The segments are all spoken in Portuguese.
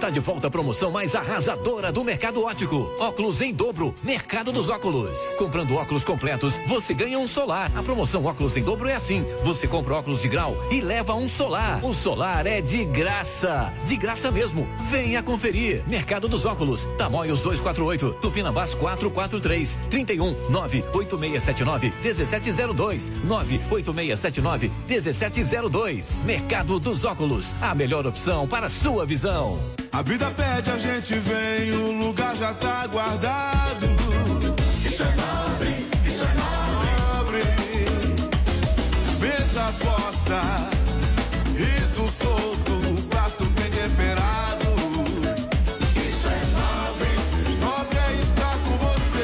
Está de volta a promoção mais arrasadora do Mercado Óptico. Óculos em dobro, Mercado dos Óculos. Comprando óculos completos, você ganha um solar. A promoção óculos em dobro é assim: você compra óculos de grau e leva um solar. O solar é de graça mesmo. Venha conferir. Mercado dos Óculos, Tamoios 248, Tupinambás 443, 31 98679 1702, 98679 1702. Mercado dos Óculos, a melhor opção para a sua visão. A vida pede, a gente vem, o lugar já tá guardado. Isso é nobre, isso é nobre. Mesa posta, riso solto, prato bem temperado. Isso é nobre, nobre é estar com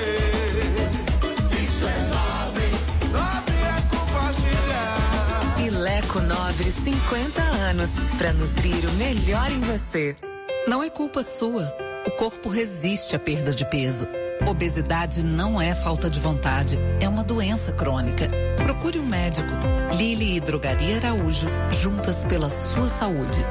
você. Isso é nobre, nobre é compartilhar. Pileco Nobre, 50 anos, pra nutrir o melhor em você. Não é culpa sua. O corpo resiste à perda de peso. Obesidade não é falta de vontade, é uma doença crônica. Procure um médico. Lili e Drogaria Araújo, juntas pela sua saúde.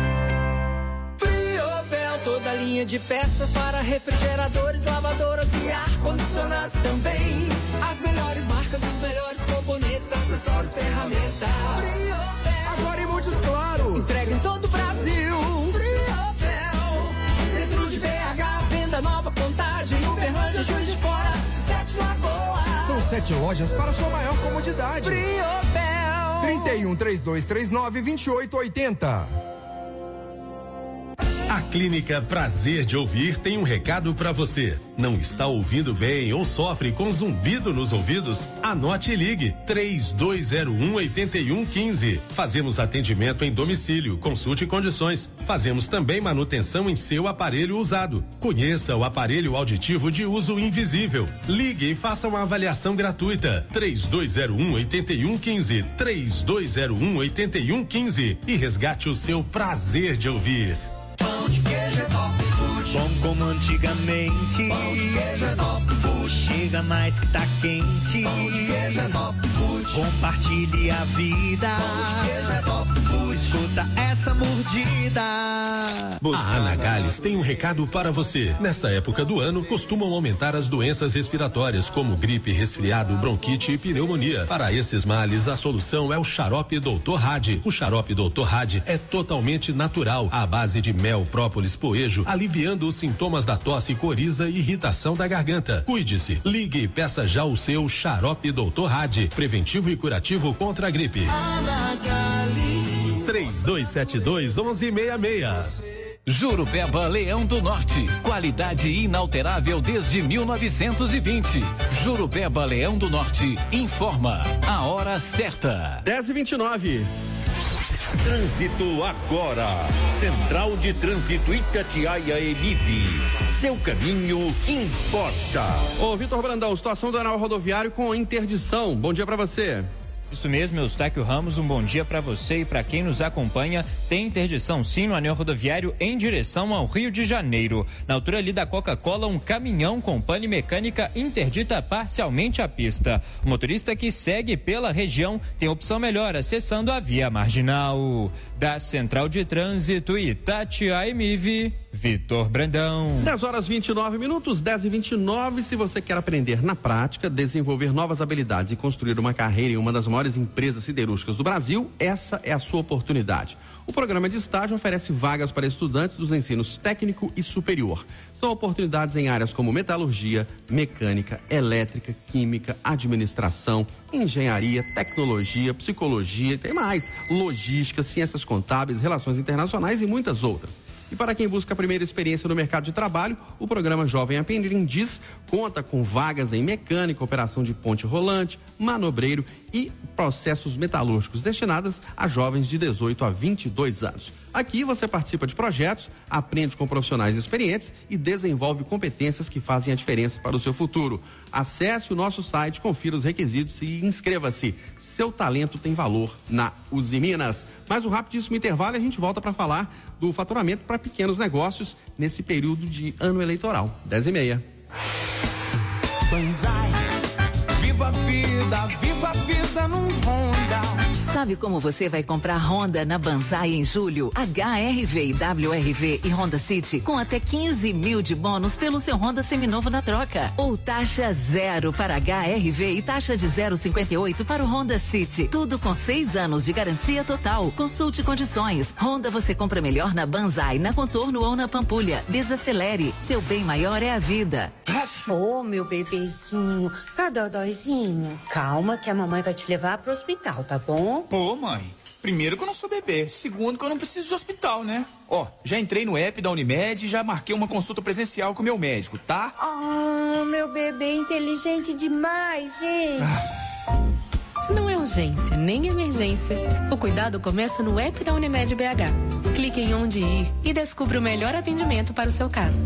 Friobel, toda linha de peças para refrigeradores, lavadoras e ar-condicionados também. As melhores marcas, os melhores componentes, acessórios, ferramentas. Friobel, agora em Montes Claros. Entrega em todo o Brasil. Nova Contagem, Uberlândia, Juiz de Fora, 7 Lagoas. São 7 lojas para sua maior comodidade. Friobel. 31 3239 2880. A Clínica Prazer de Ouvir tem um recado para você. Não está ouvindo bem ou sofre com zumbido nos ouvidos? Anote e ligue 3201-8115. Fazemos atendimento em domicílio, consulte condições. Fazemos também manutenção em seu aparelho usado. Conheça o aparelho auditivo de uso invisível. Ligue e faça uma avaliação gratuita. 3201-8115. 3201-8115 e resgate o seu prazer de ouvir. Pão de queijo é top food. Bom como antigamente. Pão de queijo é top food. Chega mais que tá quente. Pão de queijo é top food. Compartilhe a vida. Pão de queijo é top food. Escuta essa mordida. A Anagales tem um recado para você. Nesta época do ano, costumam aumentar as doenças respiratórias, como gripe, resfriado, bronquite e pneumonia. Para esses males, a solução é o xarope Dr. Hadi. O xarope Dr. Hadi é totalmente natural, à base de mel, própolis, poejo, aliviando os sintomas da tosse, coriza e irritação da garganta. Cuide-se, ligue e peça já o seu xarope Dr. Hadi, preventivo e curativo contra a gripe. 3272-1166. Jurupeba Leão do Norte, qualidade inalterável desde 1920. Jurupeba Leão do Norte informa a hora certa. 10h29. Trânsito agora. Central de Trânsito Itatiaia Emib. Seu caminho importa. Ô, Vitor Brandão, situação do anel rodoviário com interdição. Bom dia pra você. Isso mesmo, Eustáquio Ramos, um bom dia para você e para quem nos acompanha. Tem interdição sim no anel rodoviário em direção ao Rio de Janeiro. Na altura ali da Coca-Cola, um caminhão com pane mecânica interdita parcialmente a pista. O motorista que segue pela região tem opção melhor acessando a via marginal. Da Central de Trânsito Itatiaia-Emiv, Vitor Brandão. 10h29, 10h29. Se você quer aprender na prática, desenvolver novas habilidades e construir uma carreira em uma das maiores empresas siderúrgicas do Brasil, essa é a sua oportunidade. O programa de estágio oferece vagas para estudantes dos ensinos técnico e superior. São oportunidades em áreas como metalurgia, mecânica, elétrica, química, administração, engenharia, tecnologia, psicologia, tem mais, logística, ciências contábeis, relações internacionais e muitas outras. E para quem busca a primeira experiência no mercado de trabalho, o programa Jovem Aprendiz conta com vagas em mecânica, operação de ponte rolante, manobreiro e processos metalúrgicos destinadas a jovens de 18 a 22 anos. Aqui você participa de projetos, aprende com profissionais experientes e desenvolve competências que fazem a diferença para o seu futuro. Acesse o nosso site, confira os requisitos e inscreva-se. Seu talento tem valor na Uzi Minas. Mais um rapidíssimo intervalo e a gente volta para falar do faturamento para pequenos negócios nesse período de ano eleitoral. 10h30. Banzai, viva a vida num Honda. Sabe como você vai comprar Honda na Banzai em julho? HRV, WRV e Honda City com até 15 mil de bônus pelo seu Honda seminovo na troca. Ou taxa zero para HRV e taxa de 0,58 para o Honda City. Tudo com 6 anos de garantia total. Consulte condições. Honda você compra melhor na Banzai, na Contorno ou na Pampulha. Desacelere. Seu bem maior é a vida. Ô, meu bebezinho, tá dodóizinho? Calma que a mamãe vai te levar pro hospital, tá bom? Pô, mãe, primeiro que eu não sou bebê, segundo que eu não preciso de hospital, né? Ó, já entrei no app da Unimed e já marquei uma consulta presencial com o meu médico, tá? Oh, meu bebê inteligente demais, gente. Se não é urgência nem emergência, o cuidado começa no app da Unimed BH. Clique em onde ir e descubra o melhor atendimento para o seu caso.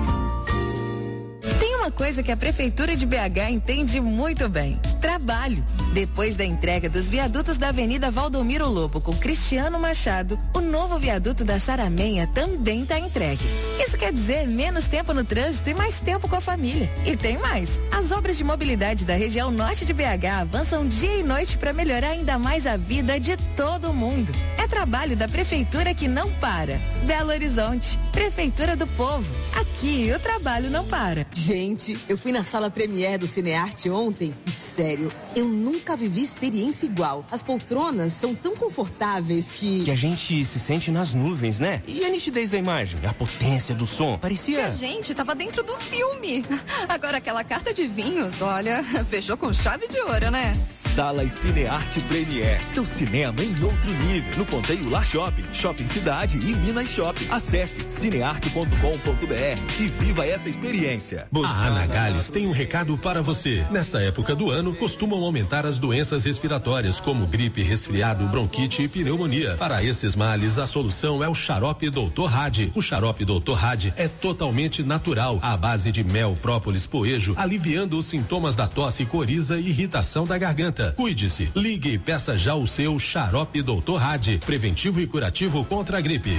Tem uma coisa que a Prefeitura de BH entende muito bem: trabalho. Depois da entrega dos viadutos da Avenida Valdomiro Lobo com Cristiano Machado, o novo viaduto da Saramenha também está entregue. Isso quer dizer menos tempo no trânsito e mais tempo com a família. E tem mais: as obras de mobilidade da região norte de BH avançam dia e noite para melhorar ainda mais a vida de todo mundo. É trabalho da Prefeitura que não para. Belo Horizonte, Prefeitura do Povo. Aqui o trabalho não para. Gente, eu fui na sala Premiere do Cinearte ontem e, sério, eu nunca vivi experiência igual. As poltronas são tão confortáveis que a gente se sente nas nuvens, né? E a nitidez da imagem, a potência do som, parecia... Que a gente tava dentro do filme. Agora aquela carta de vinhos, olha, fechou com chave de ouro, né? Salas Cinearte Premiere, seu cinema em outro nível. No Ponteio La Shopping, Shopping Cidade e Minas Shopping. Acesse cinearte.com.br e viva essa experiência. A Anagales tem um recado para você. Nesta época do ano, costumam aumentar as doenças respiratórias, como gripe, resfriado, bronquite e pneumonia. Para esses males, a solução é o xarope Dr. Hadi. O xarope Dr. Hadi é totalmente natural, à base de mel, própolis, poejo, aliviando os sintomas da tosse, coriza e irritação da garganta. Cuide-se, ligue e peça já o seu xarope Dr. Hadi, preventivo e curativo contra a gripe.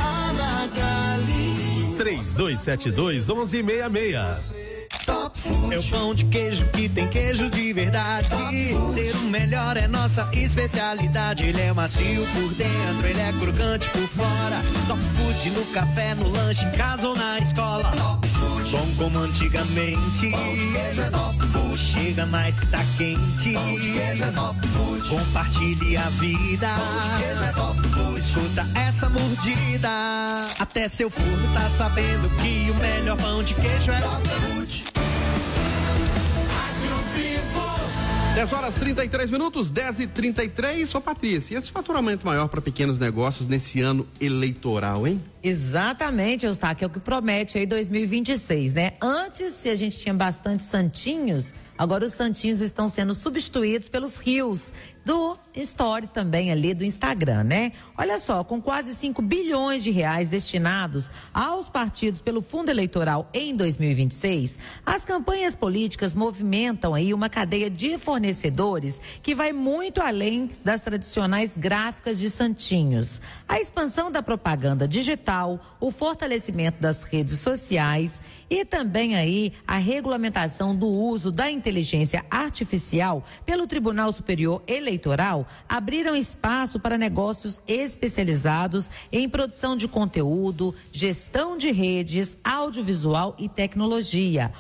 3272-1166. É o pão de queijo que tem queijo de verdade. Ser o melhor é nossa especialidade. Ele é macio por dentro, ele é crocante por fora. Top Food no café, no lanche, em casa ou na escola. Bom como antigamente. Chega mais que tá quente. Compartilhe a vida. Escuta essa mordida. Até seu forno tá sabendo que o melhor pão de queijo é Top Food. 10h33, 10h33. Ô Patrícia, e esse faturamento maior para pequenos negócios nesse ano eleitoral, hein? Exatamente, Eustáquio, é o que promete aí 2026, né? Antes, se a gente tinha bastante santinhos, agora os santinhos estão sendo substituídos pelos rios do Stories também ali do Instagram, né? Olha só, com quase 5 bilhões de reais destinados aos partidos pelo fundo eleitoral em 2026, as campanhas políticas movimentam aí uma cadeia de fornecedores que vai muito além das tradicionais gráficas de santinhos. A expansão da propaganda digital, o fortalecimento das redes sociais e também aí a regulamentação do uso da inteligência artificial pelo Tribunal Superior Eleitoral abriram espaço para negócios especializados em produção de conteúdo, gestão de redes, audiovisual e tecnologia.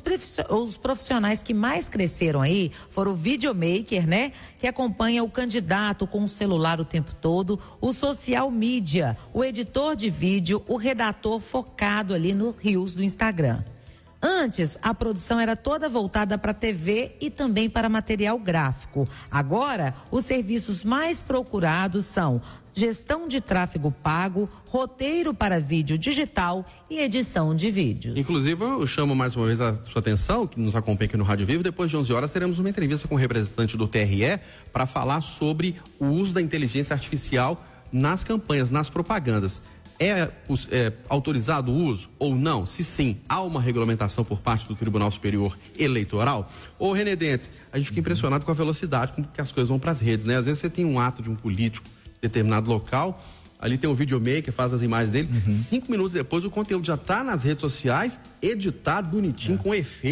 Os profissionais que mais cresceram aí foram o videomaker, né? Que acompanha o candidato com o celular o tempo todo, o social media, o editor de vídeo, o redator focado ali nos reels do Instagram. Antes, a produção era toda voltada para TV e também para material gráfico. Agora, os serviços mais procurados são gestão de tráfego pago, roteiro para vídeo digital e edição de vídeos. Inclusive, eu chamo mais uma vez a sua atenção, que nos acompanha aqui no Rádio Vivo. Depois de 11 horas, teremos uma entrevista com o representante do TRE para falar sobre o uso da inteligência artificial nas campanhas, nas propagandas. É autorizado o uso ou não? Se sim, há uma regulamentação por parte do Tribunal Superior Eleitoral? Ô, René Dentes, a gente fica impressionado com a velocidade com que as coisas vão para as redes, né? Às vezes você tem um ato de um político em determinado local, ali tem um videomaker, faz as imagens dele, 5 minutos depois o conteúdo já está nas redes sociais, editado, bonitinho, com efeito.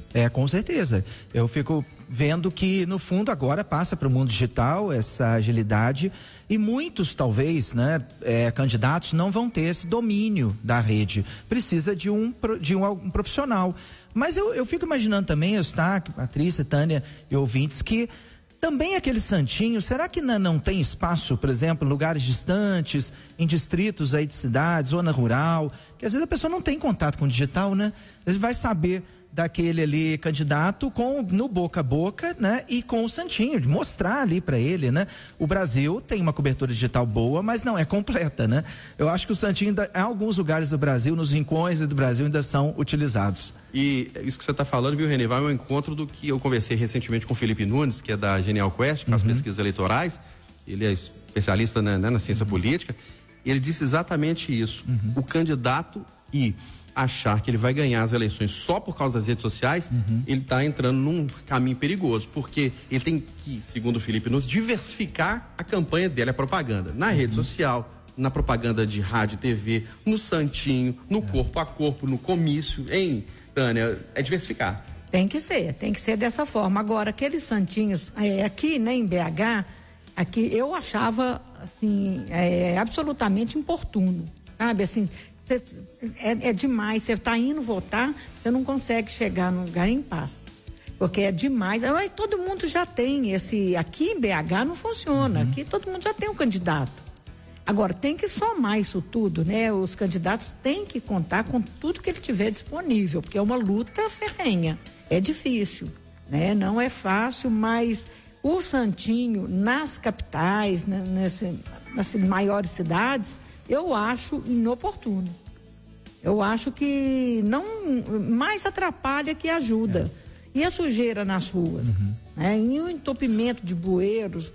Com certeza. Eu fico vendo que, no fundo, agora passa para o mundo digital essa agilidade e muitos, talvez, né, candidatos não vão ter esse domínio da rede. Precisa de um profissional. Mas eu fico imaginando também, Eustáquio, Patrícia, Tânia e ouvintes, que também aquele santinho, será que não tem espaço, por exemplo, em lugares distantes, em distritos aí de cidades, zona rural, que às vezes a pessoa não tem contato com o digital, né? Às vezes vai saber daquele ali candidato no boca a boca, né? E com o santinho, de mostrar ali para ele, né? O Brasil tem uma cobertura digital boa, mas não é completa, né? Eu acho que o santinho, em alguns lugares do Brasil, nos rincões do Brasil, ainda são utilizados. E isso que você está falando, viu, Renê, vai ao encontro do que eu conversei recentemente com o Felipe Nunes, que é da Genial Quest, com as pesquisas eleitorais. Ele é especialista na ciência política. E ele disse exatamente isso. O candidato achar que ele vai ganhar as eleições só por causa das redes sociais, ele está entrando num caminho perigoso, porque ele tem que, segundo o Felipe Nunes, diversificar a campanha dele, a propaganda, na rede social, na propaganda de rádio e TV, no santinho, no corpo a corpo, no comício, hein, Tânia? É diversificar. Tem que ser dessa forma. Agora, aqueles santinhos, aqui, né, em BH, aqui eu achava, assim, absolutamente importuno, sabe, assim, é demais, você está indo votar, você não consegue chegar no lugar em paz, porque é demais. Mas todo mundo já tem aqui em BH não funciona, aqui todo mundo já tem um candidato. Agora, tem que somar isso tudo, né? Os candidatos têm que contar com tudo que ele tiver disponível, porque é uma luta ferrenha, é difícil, né? Não é fácil, mas o santinho nas capitais, nas maiores cidades, eu acho inoportuno. Eu acho que não mais atrapalha que ajuda. E a sujeira nas ruas, né? E o entupimento de bueiros,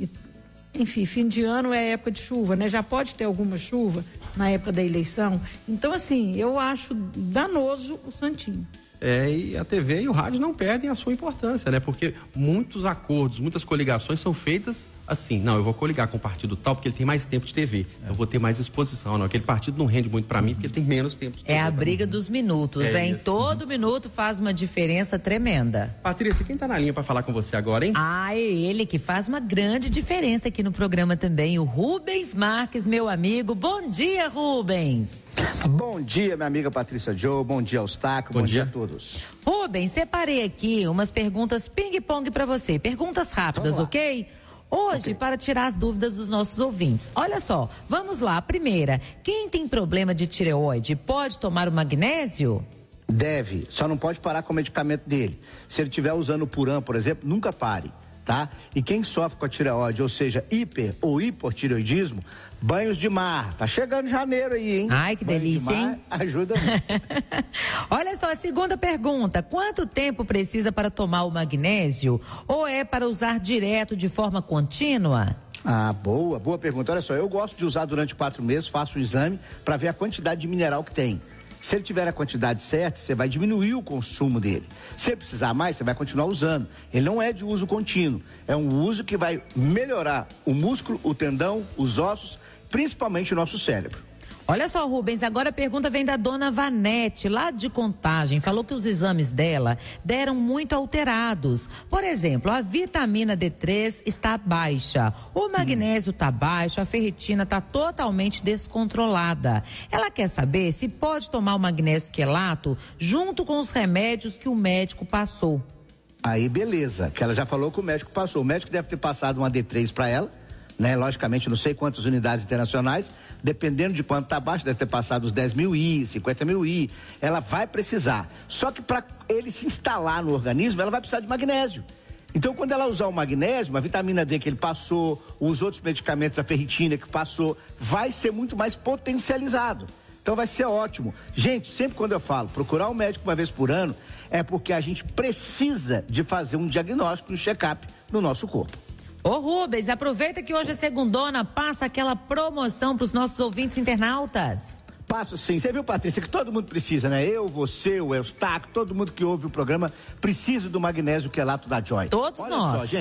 enfim, fim de ano é época de chuva, né? Já pode ter alguma chuva na época da eleição. Então, assim, eu acho danoso o santinho. E a TV e o rádio não perdem a sua importância, né? Porque muitos acordos, muitas coligações são feitas assim, não, eu vou coligar com o partido tal porque ele tem mais tempo de TV, eu vou ter mais exposição, não, aquele partido não rende muito pra mim porque ele tem menos tempo de TV. É a briga dos minutos, em todo minuto faz uma diferença tremenda. Patrícia, quem tá na linha pra falar com você agora, hein? É ele que faz uma grande diferença aqui no programa também, o Rubens Marques, meu amigo. Bom dia, Rubens. Bom dia, minha amiga Patrícia Joe, bom dia, Eustáquio, bom dia a todos. Rubens, separei aqui umas perguntas ping-pong pra você, perguntas rápidas, ok? Hoje, para tirar as dúvidas dos nossos ouvintes. Olha só, vamos lá. Primeira, quem tem problema de tireoide pode tomar o magnésio? Deve, só não pode parar com o medicamento dele. Se ele estiver usando o Puran, por exemplo, nunca pare, tá? E quem sofre com a tireoide, ou seja, hiper ou hipotireoidismo, banhos de mar. Tá chegando janeiro aí, hein? Ai, que delícia, hein? Ajuda muito. Olha só, a segunda pergunta. Quanto tempo precisa para tomar o magnésio? Ou é para usar direto de forma contínua? Boa pergunta. Olha só, eu gosto de usar durante 4 meses, faço o exame para ver a quantidade de mineral que tem. Se ele tiver a quantidade certa, você vai diminuir o consumo dele. Se ele precisar mais, você vai continuar usando. Ele não é de uso contínuo. É um uso que vai melhorar o músculo, o tendão, os ossos, principalmente o nosso cérebro. Olha só, Rubens, agora a pergunta vem da dona Vanete, lá de Contagem. Falou que os exames dela deram muito alterados. Por exemplo, a vitamina D3 está baixa, o magnésio está baixo, a ferritina está totalmente descontrolada. Ela quer saber se pode tomar o magnésio quelato junto com os remédios que o médico passou. Aí, beleza, que ela já falou que o médico passou. O médico deve ter passado uma D3 para ela, né? Logicamente, não sei quantas unidades internacionais, dependendo de quanto está abaixo, deve ter passado os 10.000 I, 50.000 I, ela vai precisar. Só que para ele se instalar no organismo, ela vai precisar de magnésio. Então, quando ela usar o magnésio, a vitamina D que ele passou, os outros medicamentos, a ferritina que passou, vai ser muito mais potencializado. Então, vai ser ótimo. Gente, sempre quando eu falo procurar um médico uma vez por ano, é porque a gente precisa de fazer um diagnóstico, um check-up no nosso corpo. Ô Rubens, aproveita que hoje é segundona, passa aquela promoção para os nossos ouvintes internautas. Passo sim, você viu, Patrícia, que todo mundo precisa, né? Eu, você, o Eustáquio, todo mundo que ouve o programa precisa do magnésio quelato da Joy. Todos Olha nós. Olha só, gente,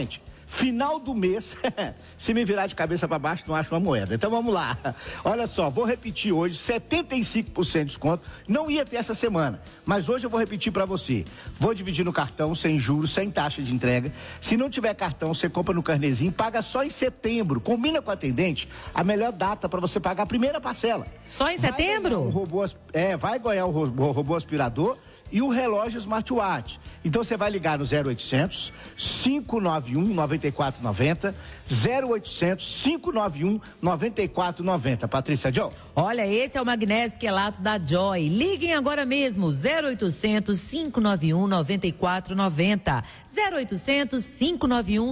Final do mês, se me virar de cabeça para baixo, não acho uma moeda. Então vamos lá. Olha só, vou repetir hoje, 75% de desconto. Não ia ter essa semana, mas hoje eu vou repetir para você. Vou dividir no cartão, sem juros, sem taxa de entrega. Se não tiver cartão, você compra no carnezinho, paga só em setembro. Combina com a atendente a melhor data para você pagar a primeira parcela. Só em setembro? Vai ganhar o robô aspirador e o relógio smartwatch. Então você vai ligar no 0800 591 9490, 0800 591 9490. Patrícia Joe. Olha, esse é o magnésio quelato da Joy. Liguem agora mesmo, 0800 591 9490, 0800 591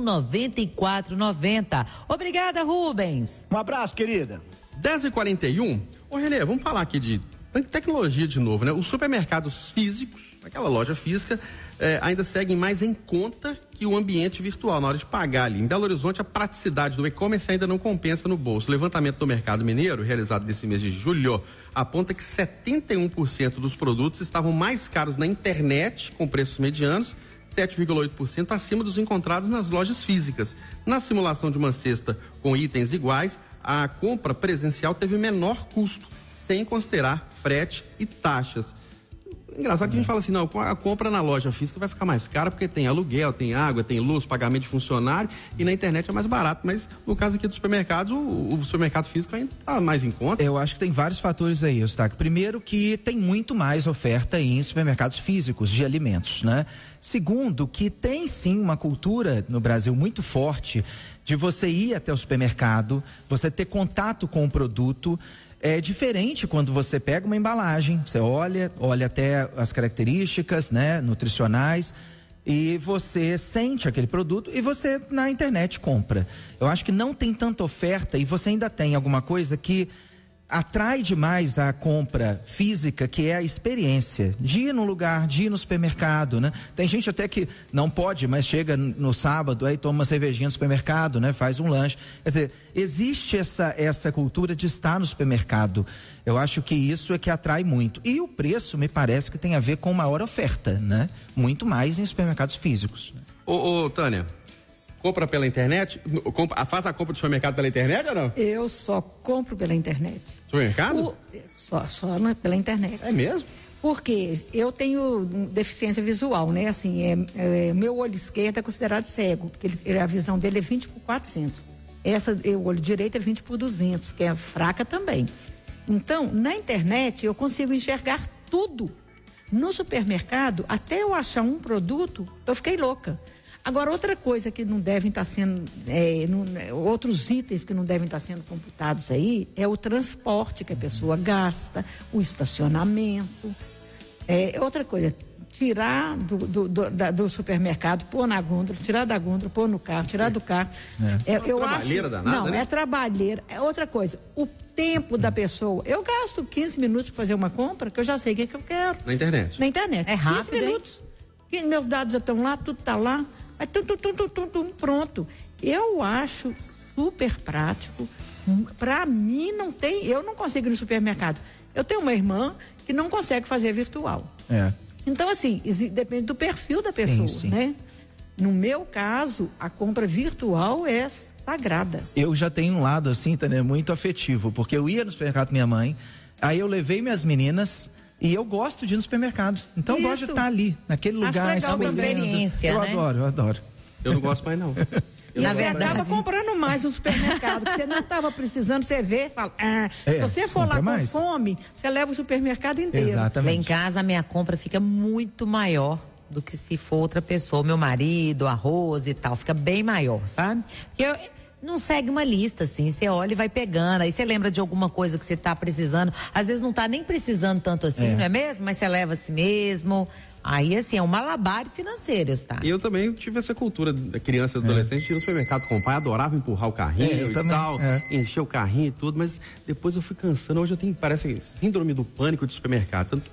9490. Obrigada, Rubens. Um abraço, querida. 10h41. Ô, Renê, vamos falar aqui de tecnologia de novo, né? Os supermercados físicos, aquela loja física, ainda seguem mais em conta que o ambiente virtual na hora de pagar ali. Em Belo Horizonte, a praticidade do e-commerce ainda não compensa no bolso. O levantamento do mercado mineiro, realizado nesse mês de julho, aponta que 71% dos produtos estavam mais caros na internet, com preços medianos, 7,8% acima dos encontrados nas lojas físicas. Na simulação de uma cesta com itens iguais, a compra presencial teve menor custo, sem considerar frete e taxas. Engraçado que a gente fala assim, não, a compra na loja física vai ficar mais cara porque tem aluguel, tem água, tem luz, pagamento de funcionário, e na internet é mais barato, mas no caso aqui dos supermercados, o supermercado físico ainda está mais em conta. Eu acho que tem vários fatores aí, Eustáquio. Primeiro, que tem muito mais oferta em supermercados físicos de alimentos, né? Segundo, que tem sim uma cultura no Brasil muito forte de você ir até o supermercado, você ter contato com o produto. É diferente quando você pega uma embalagem, você olha até as características, né, nutricionais, e você sente aquele produto e você na internet compra. Eu acho que não tem tanta oferta e você ainda tem alguma coisa que atrai demais a compra física, que é a experiência de ir no lugar, de ir no supermercado, né? Tem gente até que não pode, mas chega no sábado, aí toma uma cervejinha no supermercado, né? Faz um lanche. Quer dizer, existe essa cultura de estar no supermercado. Eu acho que isso é que atrai muito. E o preço me parece que tem a ver com maior oferta, né? Muito mais em supermercados físicos. Ô, Tânia, compra pela internet? Faz a compra do supermercado pela internet ou não? Eu só compro pela internet. Supermercado? Só pela internet. É mesmo? Porque eu tenho deficiência visual, né? Assim, meu olho esquerdo é considerado cego, porque a visão dele é 20/400. O olho direito é 20/200, que é fraca também. Então, na internet, eu consigo enxergar tudo. No supermercado, até eu achar um produto, eu fiquei louca. Agora, outra coisa que não devem estar sendo, outros itens que não devem estar sendo computados aí, é o transporte que a pessoa gasta, o estacionamento. Outra coisa, tirar do supermercado, pôr na gôndola, tirar da gôndola, pôr no carro, tirar do carro. Trabalheira danada, não, né? É trabalheira. É outra coisa, o tempo da pessoa. Eu gasto 15 minutos para fazer uma compra, que eu já sei o que eu quero. Na internet? Na internet. É rápido, 15 minutos. Meus dados já estão lá, tudo está lá. Aí, pronto. Eu acho super prático. Para mim, eu não consigo ir no supermercado. Eu tenho uma irmã que não consegue fazer virtual. Então, assim, depende do perfil da pessoa, sim. né? No meu caso, a compra virtual é sagrada. Eu já tenho um lado, assim, Tânia, muito afetivo, porque eu ia no supermercado com minha mãe, aí eu levei minhas meninas e eu gosto de ir no supermercado. Então, eu gosto de estar ali, naquele lugar. Acho legal uma experiência, eu né? Eu adoro. Eu não gosto mais, não. E você acaba comprando mais no supermercado, que você não estava precisando, você vê e fala, se você for lá com fome, você leva o supermercado inteiro. Exatamente. Lá em casa, a minha compra fica muito maior do que se for outra pessoa, meu marido, arroz e tal, fica bem maior, sabe? Porque não segue uma lista, assim, você olha e vai pegando, aí você lembra de alguma coisa que você tá precisando, às vezes não tá nem precisando tanto assim, não é mesmo? Mas você leva assim mesmo. Aí, assim, é um malabar financeiro, tá? E eu também tive essa cultura da criança e adolescente, ir no supermercado com o pai, adorava empurrar o carrinho e tal, encher o carrinho e tudo, mas depois eu fui cansando. Hoje eu tenho, parece, síndrome do pânico de supermercado. Tanto que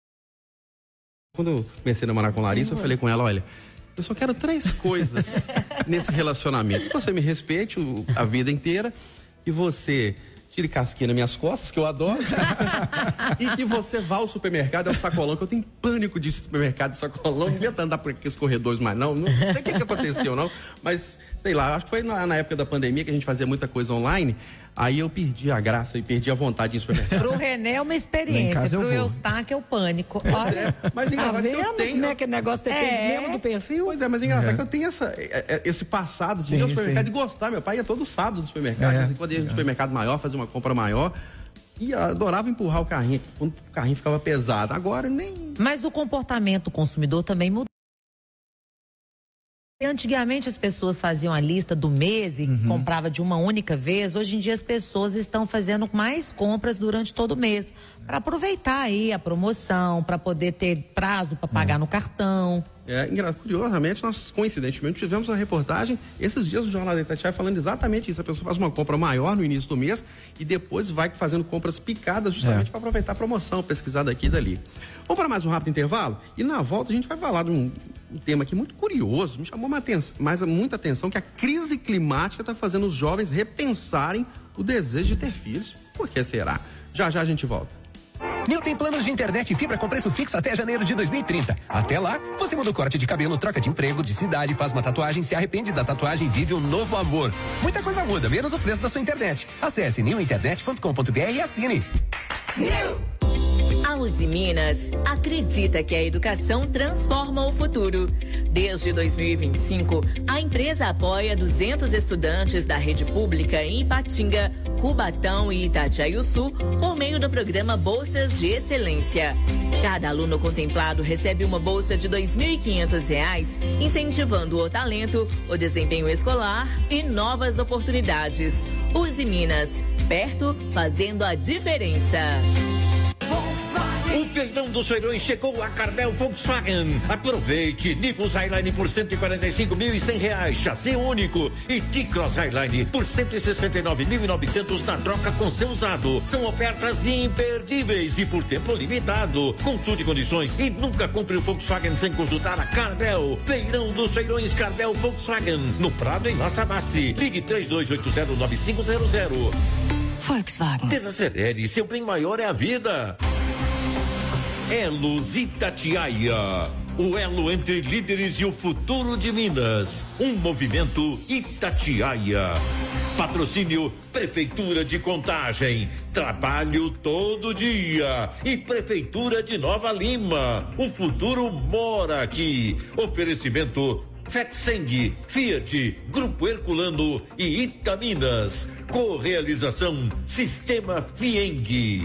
quando eu comecei a namorar com a Larissa, eu falei com ela, olha, eu só quero 3 coisas nesse relacionamento. Que você me respeite a vida inteira, que você tire casquinha nas minhas costas, que eu adoro, e que você vá ao supermercado, é o sacolão, que eu tenho pânico de supermercado e sacolão, não devia andar por aqueles corredores mais não sei o que aconteceu não, mas sei lá, acho que foi na época da pandemia que a gente fazia muita coisa online, aí eu perdi a graça e perdi a vontade em supermercado. Pro René é uma experiência, pro Eustáquio é o pânico. Olha, mas engraçado que eu tenho... Como é que o negócio depende mesmo do perfil? Pois é, mas engraçado que eu tenho esse passado de ir ao supermercado e gostar. Meu pai ia todo sábado no supermercado, quando ia no supermercado maior, fazer uma compra maior. E adorava empurrar o carrinho, quando o carrinho ficava pesado. Agora nem... Mas o comportamento do consumidor também mudou. Antigamente as pessoas faziam a lista do mês e comprava de uma única vez. Hoje em dia as pessoas estão fazendo mais compras durante todo o mês para aproveitar aí a promoção, para poder ter prazo para pagar no cartão. Curiosamente, nós coincidentemente tivemos uma reportagem esses dias do Jornal da Itatiaia falando exatamente isso. A pessoa faz uma compra maior no início do mês e depois vai fazendo compras picadas justamente para aproveitar a promoção, pesquisar daqui e dali. Vamos para mais um rápido intervalo e na volta a gente vai falar de um tema aqui muito curioso, me chamou muita atenção, que a crise climática está fazendo os jovens repensarem o desejo de ter filhos. Por que será? Já a gente volta. Nil tem planos de internet e fibra com preço fixo até janeiro de 2030. Até lá, você muda o corte de cabelo, troca de emprego, de cidade, faz uma tatuagem, se arrepende da tatuagem e vive um novo amor. Muita coisa muda, menos o preço da sua internet. Acesse nilinternet.com.br e assine. A Uzi Minas acredita que a educação transforma o futuro. Desde 2025, a empresa apoia 200 estudantes da rede pública em Ipatinga, Cubatão e Itatiaiuçu por meio do programa Bolsas de Excelência. Cada aluno contemplado recebe uma bolsa de R$ 2.500, incentivando o talento, o desempenho escolar e novas oportunidades. Uzi Minas, perto, fazendo a diferença. O feirão dos feirões chegou a Carmel Volkswagen. Aproveite Nivus Highline por R$145.100, chassi único, e T-Cross Highline por R$169.900 na troca com seu usado. São ofertas imperdíveis e por tempo limitado. Consulte condições e nunca compre o Volkswagen sem consultar a Carmel. Feirão dos feirões Carmel Volkswagen, no Prado, em La Savassi. Ligue 3280-9500. Volkswagen. Desacelere, seu bem maior é a vida. Elos Itatiaia, o elo entre líderes e o futuro de Minas. Um movimento Itatiaia. Patrocínio Prefeitura de Contagem, trabalho todo dia. E Prefeitura de Nova Lima, o futuro mora aqui. Oferecimento Fetseng, Fiat, Grupo Herculano e Itaminas. Correalização Sistema Fieng.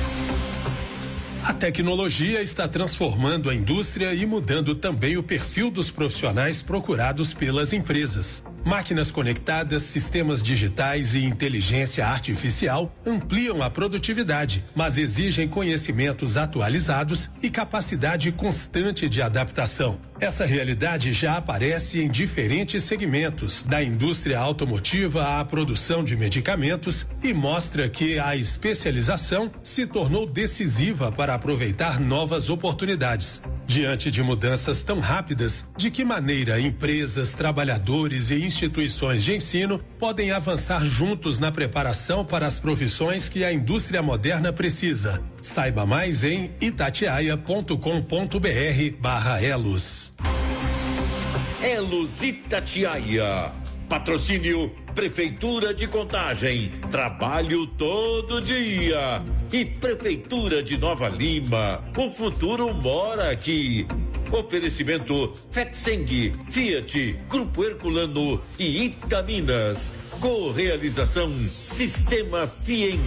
A tecnologia está transformando a indústria e mudando também o perfil dos profissionais procurados pelas empresas. Máquinas conectadas, sistemas digitais e inteligência artificial ampliam a produtividade, mas exigem conhecimentos atualizados e capacidade constante de adaptação. Essa realidade já aparece em diferentes segmentos, da indústria automotiva à produção de medicamentos, e mostra que a especialização se tornou decisiva para aproveitar novas oportunidades. Diante de mudanças tão rápidas, de que maneira empresas, trabalhadores e instituições de ensino podem avançar juntos na preparação para as profissões que a indústria moderna precisa? Saiba mais em itatiaia.com.br/elos. Elos Itatiaia. Patrocínio Prefeitura de Contagem, trabalho todo dia. E Prefeitura de Nova Lima, o futuro mora aqui. Oferecimento Fetseng, Fiat, Grupo Herculano e Itaminas. Correalização Sistema Fieng.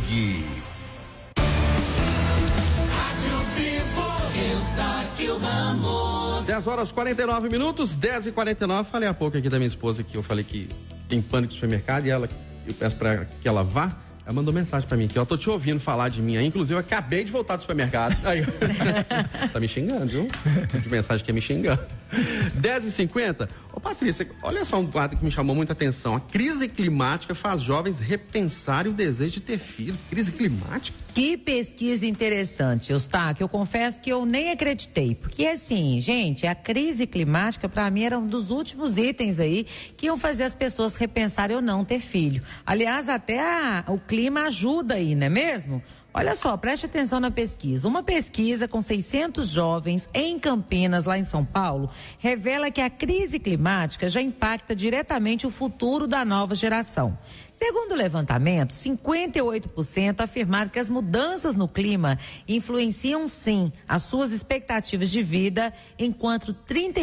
10h49, 10h49. Falei há pouco aqui da minha esposa que eu falei que tem pânico no supermercado e eu peço pra que ela vá. Ela mandou mensagem pra mim que eu tô te ouvindo falar de mim aí. Inclusive, eu acabei de voltar do supermercado. Aí, tá me xingando, viu? De mensagem que é me xingando. 10h50. Ô, Patrícia, olha só um quadro que me chamou muita atenção. A crise climática faz jovens repensarem o desejo de ter filho. Crise climática? Que pesquisa interessante, Eustáquio. Eu confesso que eu nem acreditei. Porque, assim, gente, a crise climática, pra mim, era um dos últimos itens aí que iam fazer as pessoas repensarem ou não ter filho. Aliás, até o clima ajuda aí, não é mesmo? Olha só, preste atenção na pesquisa. Uma pesquisa com 600 jovens em Campinas, lá em São Paulo, revela que a crise climática já impacta diretamente o futuro da nova geração. Segundo o levantamento, 58% afirmaram que as mudanças no clima influenciam sim as suas expectativas de vida, enquanto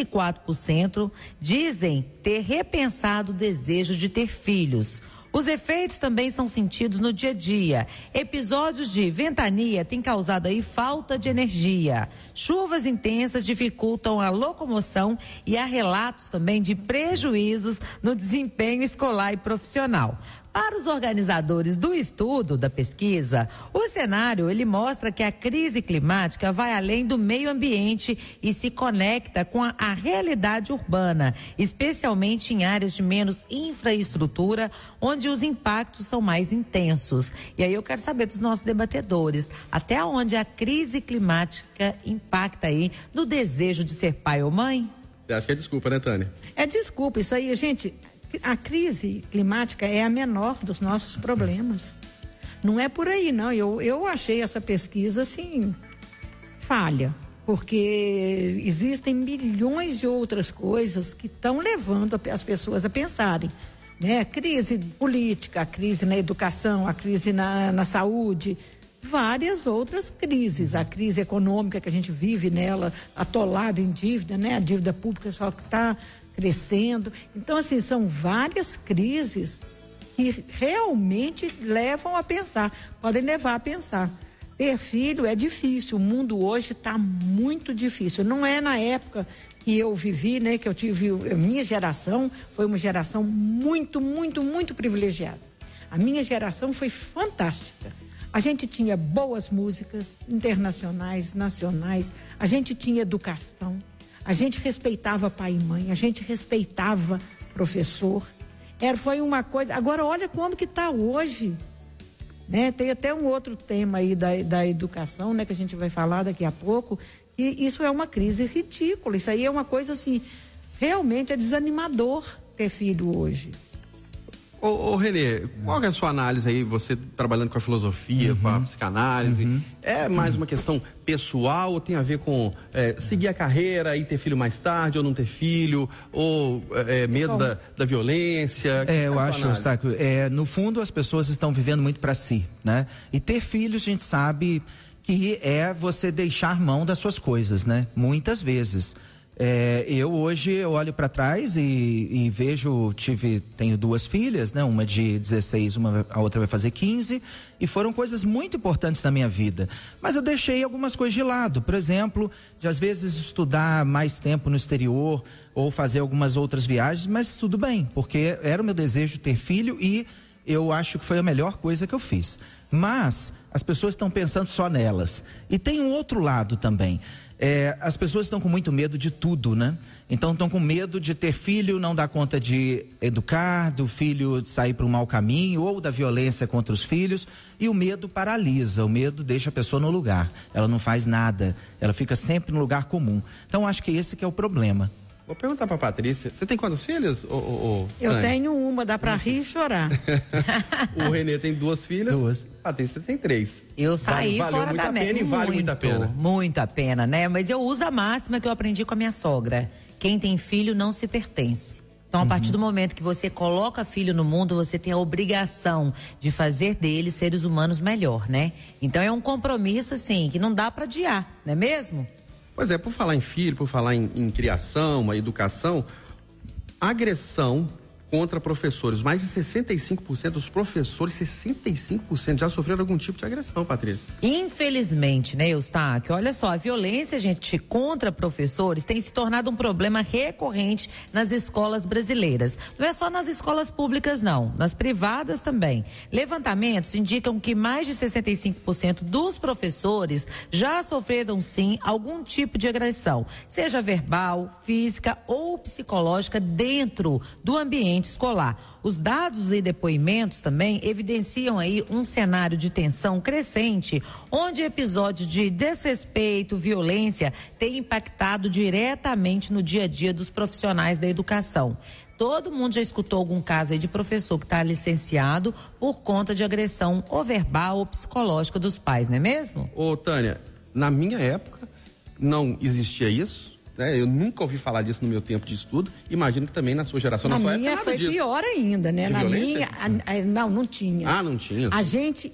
34% dizem ter repensado o desejo de ter filhos. Os efeitos também são sentidos no dia a dia. Episódios de ventania têm causado aí falta de energia. Chuvas intensas dificultam a locomoção e há relatos também de prejuízos no desempenho escolar e profissional. Para os organizadores do estudo, da pesquisa, o cenário ele mostra que a crise climática vai além do meio ambiente e se conecta com a realidade urbana, especialmente em áreas de menos infraestrutura, onde os impactos são mais intensos. E aí eu quero saber dos nossos debatedores, até onde a crise climática impacta aí no desejo de ser pai ou mãe? Você acha que é desculpa, né, Tânia? É desculpa, isso aí, gente. A crise climática é a menor dos nossos problemas. Não é por aí, não. Eu achei essa pesquisa, assim, falha. Porque existem milhões de outras coisas que estão levando as pessoas a pensarem. Né? A crise política, a crise na educação, a crise na saúde, várias outras crises. A crise econômica que a gente vive nela, atolada em dívida, né? A dívida pública só que está crescendo. Então, assim, são várias crises que realmente levam a pensar, podem levar a pensar. Ter filho é difícil, o mundo hoje está muito difícil. Não é na época que eu vivi, né, que eu tive, a minha geração foi uma geração muito, muito, muito privilegiada. A minha geração foi fantástica. A gente tinha boas músicas internacionais, nacionais, a gente tinha educação. A gente respeitava pai e mãe, a gente respeitava professor. Foi uma coisa. Agora, olha como que está hoje. Né? Tem até um outro tema aí da educação, né, que a gente vai falar daqui a pouco. E isso é uma crise ridícula. Isso aí é uma coisa assim, realmente é desanimador ter filho hoje. Ô Renê, qual é a sua análise aí, você trabalhando com a filosofia, com a psicanálise? É mais uma questão pessoal ou tem a ver com seguir a carreira e ter filho mais tarde ou não ter filho? Ou medo da violência? Eu acho, Eustáquio, no fundo as pessoas estão vivendo muito para si, né? E ter filhos a gente sabe que é você deixar mão das suas coisas, né? Muitas vezes. Eu hoje olho para trás e vejo, tenho 2 filhas, né? Uma de 16, a outra vai fazer 15, e foram coisas muito importantes na minha vida. Mas eu deixei algumas coisas de lado, por exemplo, de às vezes estudar mais tempo no exterior ou fazer algumas outras viagens, mas tudo bem, porque era o meu desejo ter filho e eu acho que foi a melhor coisa que eu fiz. Mas as pessoas estão pensando só nelas. E tem um outro lado também. As pessoas estão com muito medo de tudo, né? Então estão com medo de ter filho, não dar conta de educar, do filho sair para um mau caminho ou da violência contra os filhos. E o medo paralisa, o medo deixa a pessoa no lugar. Ela não faz nada, ela fica sempre no lugar comum. Então acho que esse que é o problema. Vou perguntar para Patrícia, você tem quantos filhos? Eu tenho uma, dá para rir e chorar. O Renê tem 2 filhas. 2. Patrícia tem 3. Eu saí fora da média. Vale muito a pena. Muito a pena, né? Mas eu uso a máxima que eu aprendi com a minha sogra. Quem tem filho não se pertence. Então, a partir do momento que você coloca filho no mundo, você tem a obrigação de fazer deles seres humanos melhor, né? Então, é um compromisso, assim, que não dá para adiar, não é mesmo? Pois é, por falar em filho, por falar em criação, a educação, agressão contra professores. Mais de 65% dos professores, 65% já sofreram algum tipo de agressão, Patrícia. Infelizmente, né, Eustáquio? Olha só, a violência, gente, contra professores tem se tornado um problema recorrente nas escolas brasileiras. Não é só nas escolas públicas, não. Nas privadas também. Levantamentos indicam que mais de 65% dos professores já sofreram, sim, algum tipo de agressão, seja verbal, física ou psicológica dentro do ambiente escolar. Os dados e depoimentos também evidenciam aí um cenário de tensão crescente, onde episódios de desrespeito, violência têm impactado diretamente no dia a dia dos profissionais da educação. Todo mundo já escutou algum caso aí de professor que está licenciado por conta de agressão ou verbal ou psicológica dos pais, não é mesmo? Ô, Tânia, na minha época não existia isso, né? Eu nunca ouvi falar disso no meu tempo de estudo. Imagino que também na sua geração, na sua época, nada foi disso. Pior ainda, né? De Na violência? minha, não tinha. Ah, não tinha. A gente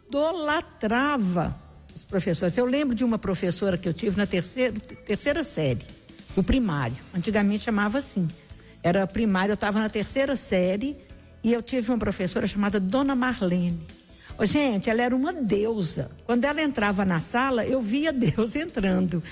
idolatrava os professores. Eu lembro de uma professora que eu tive na terceira série, do primário. Antigamente chamava assim. Era primário, eu estava na terceira série e eu tive uma professora chamada Dona Marlene. Oh, gente, ela era uma deusa. Quando ela entrava na sala, eu via Deus entrando.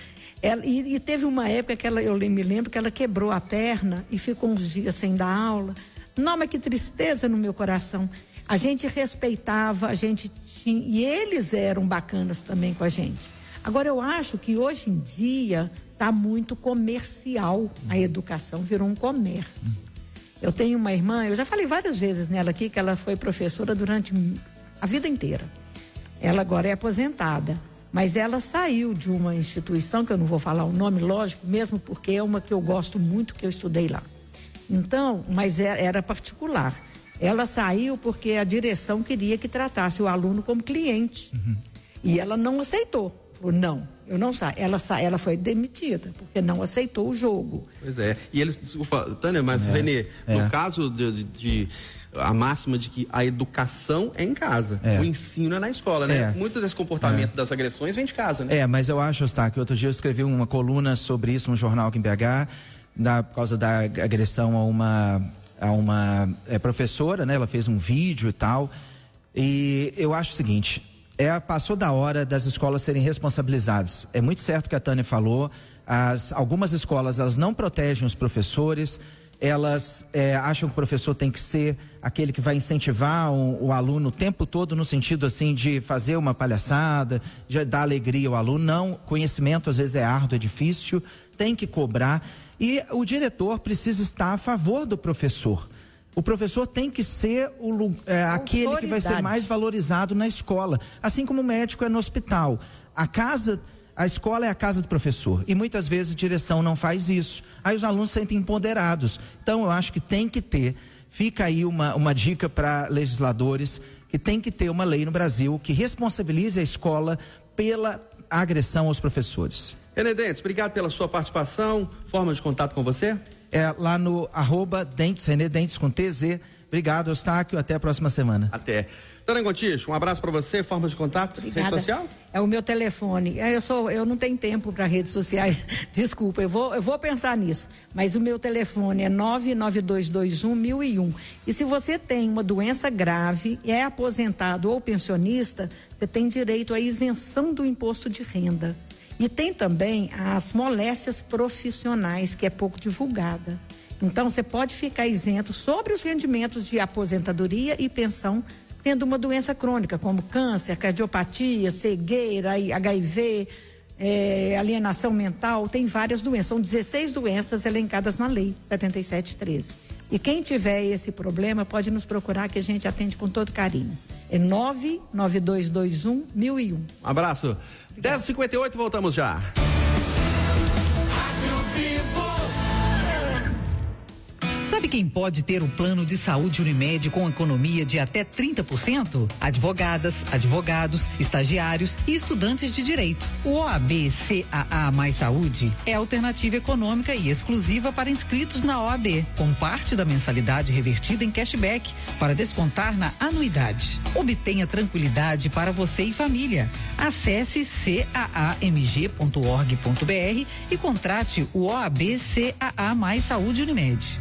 E teve uma época que eu me lembro que ela quebrou a perna e ficou uns dias sem dar aula. Não, mas que tristeza no meu coração. A gente respeitava, a gente tinha, e eles eram bacanas também com a gente. Agora, eu acho que hoje em dia está muito comercial. A educação virou um comércio. Eu tenho uma irmã, eu já falei várias vezes nela aqui, que ela foi professora durante a vida inteira. Ela agora é aposentada. Mas ela saiu de uma instituição, que eu não vou falar o nome, lógico, mesmo porque é uma que eu gosto muito, que eu estudei lá. Então, mas era particular. Ela saiu porque a direção queria que tratasse o aluno como cliente. E ela não aceitou. Falou, não, eu não saio. Ela foi demitida, porque não aceitou o jogo. Pois é. E eles, desculpa, Tânia, mas Renê, no caso de a máxima de que a educação é em casa, o ensino é na escola, né? Muito desse comportamento das agressões vem de casa, né? Mas eu acho, Eustáquio, outro dia eu escrevi uma coluna sobre isso no jornal aqui em BH, por causa da agressão a uma professora, né? Ela fez um vídeo e tal, e eu acho o seguinte, passou da hora das escolas serem responsabilizadas. É muito certo que a Tânia falou, algumas escolas, elas não protegem os professores, elas acham que o professor tem que ser aquele que vai incentivar o aluno o tempo todo, no sentido assim de fazer uma palhaçada, de dar alegria ao aluno. Não, conhecimento às vezes é árduo, é difícil, tem que cobrar. E o diretor precisa estar a favor do professor. O professor tem que ser aquele que vai ser mais valorizado na escola, assim como o médico é no hospital. A escola é a casa do professor e muitas vezes a direção não faz isso. Aí os alunos se sentem empoderados. Então eu acho que tem que ter, fica aí uma dica para legisladores, que tem que ter uma lei no Brasil que responsabilize a escola pela agressão aos professores. Renê Dentes, obrigado pela sua participação. Forma de contato com você? Lá no @Dentes, Renê Dentes com TZ. Obrigado, Eustáquio. Até a próxima semana. Até. Dona Gontijo, um abraço para você. Forma de contato? Obrigada. Rede social? É o meu telefone. Eu não tenho tempo para redes sociais. Desculpa, eu vou pensar nisso. Mas o meu telefone é 99221-1001. E se você tem uma doença grave, é aposentado ou pensionista, você tem direito à isenção do imposto de renda. E tem também as moléstias profissionais, que é pouco divulgada. Então, você pode ficar isento sobre os rendimentos de aposentadoria e pensão, tendo uma doença crônica, como câncer, cardiopatia, cegueira, HIV, alienação mental. Tem várias doenças. São 16 doenças elencadas na lei 7713. E quem tiver esse problema pode nos procurar, que a gente atende com todo carinho. É 99221-1001. Um abraço. 10h58, voltamos já. Sabe quem pode ter um plano de saúde Unimed com economia de até 30%? Advogadas, advogados, estagiários e estudantes de direito. O OAB CAA Mais Saúde é alternativa econômica e exclusiva para inscritos na OAB, com parte da mensalidade revertida em cashback para descontar na anuidade. Obtenha tranquilidade para você e família. Acesse caamg.org.br e contrate o OAB CAA Mais Saúde Unimed.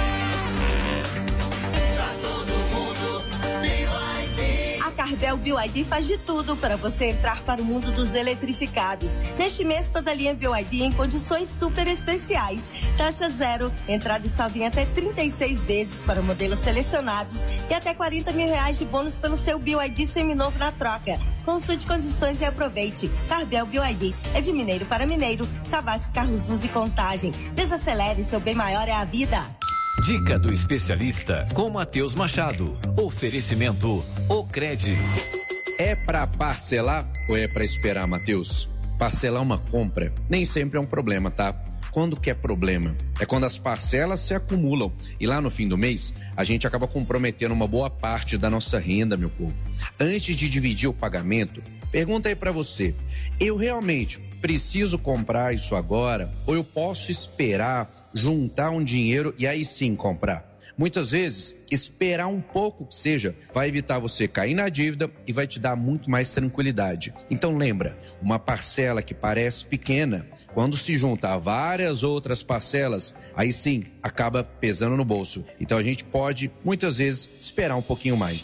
Carvel BYD faz de tudo para você entrar para o mundo dos eletrificados. Neste mês, toda a linha BYD em condições super especiais. Taxa zero, entrada e saldo em até 36 vezes para modelos selecionados e até R$40 mil de bônus pelo seu BYD seminovo na troca. Consulte condições e aproveite. Carvel BYD é de mineiro para mineiro. Savassi Carros Uso e Contagem. Desacelere, seu bem maior é a vida. Dica do especialista com Matheus Machado. Oferecimento Ocred. É para parcelar ou é para esperar, Matheus? Parcelar uma compra nem sempre é um problema, tá? Quando que é problema? É quando as parcelas se acumulam e lá no fim do mês a gente acaba comprometendo uma boa parte da nossa renda, meu povo. Antes de dividir o pagamento, pergunta aí pra você, eu realmente preciso comprar isso agora ou eu posso esperar juntar um dinheiro e aí sim comprar? Muitas vezes, esperar um pouco que seja, vai evitar você cair na dívida e vai te dar muito mais tranquilidade. Então lembra, uma parcela que parece pequena, quando se junta a várias outras parcelas, aí sim, acaba pesando no bolso. Então a gente pode, muitas vezes, esperar um pouquinho mais.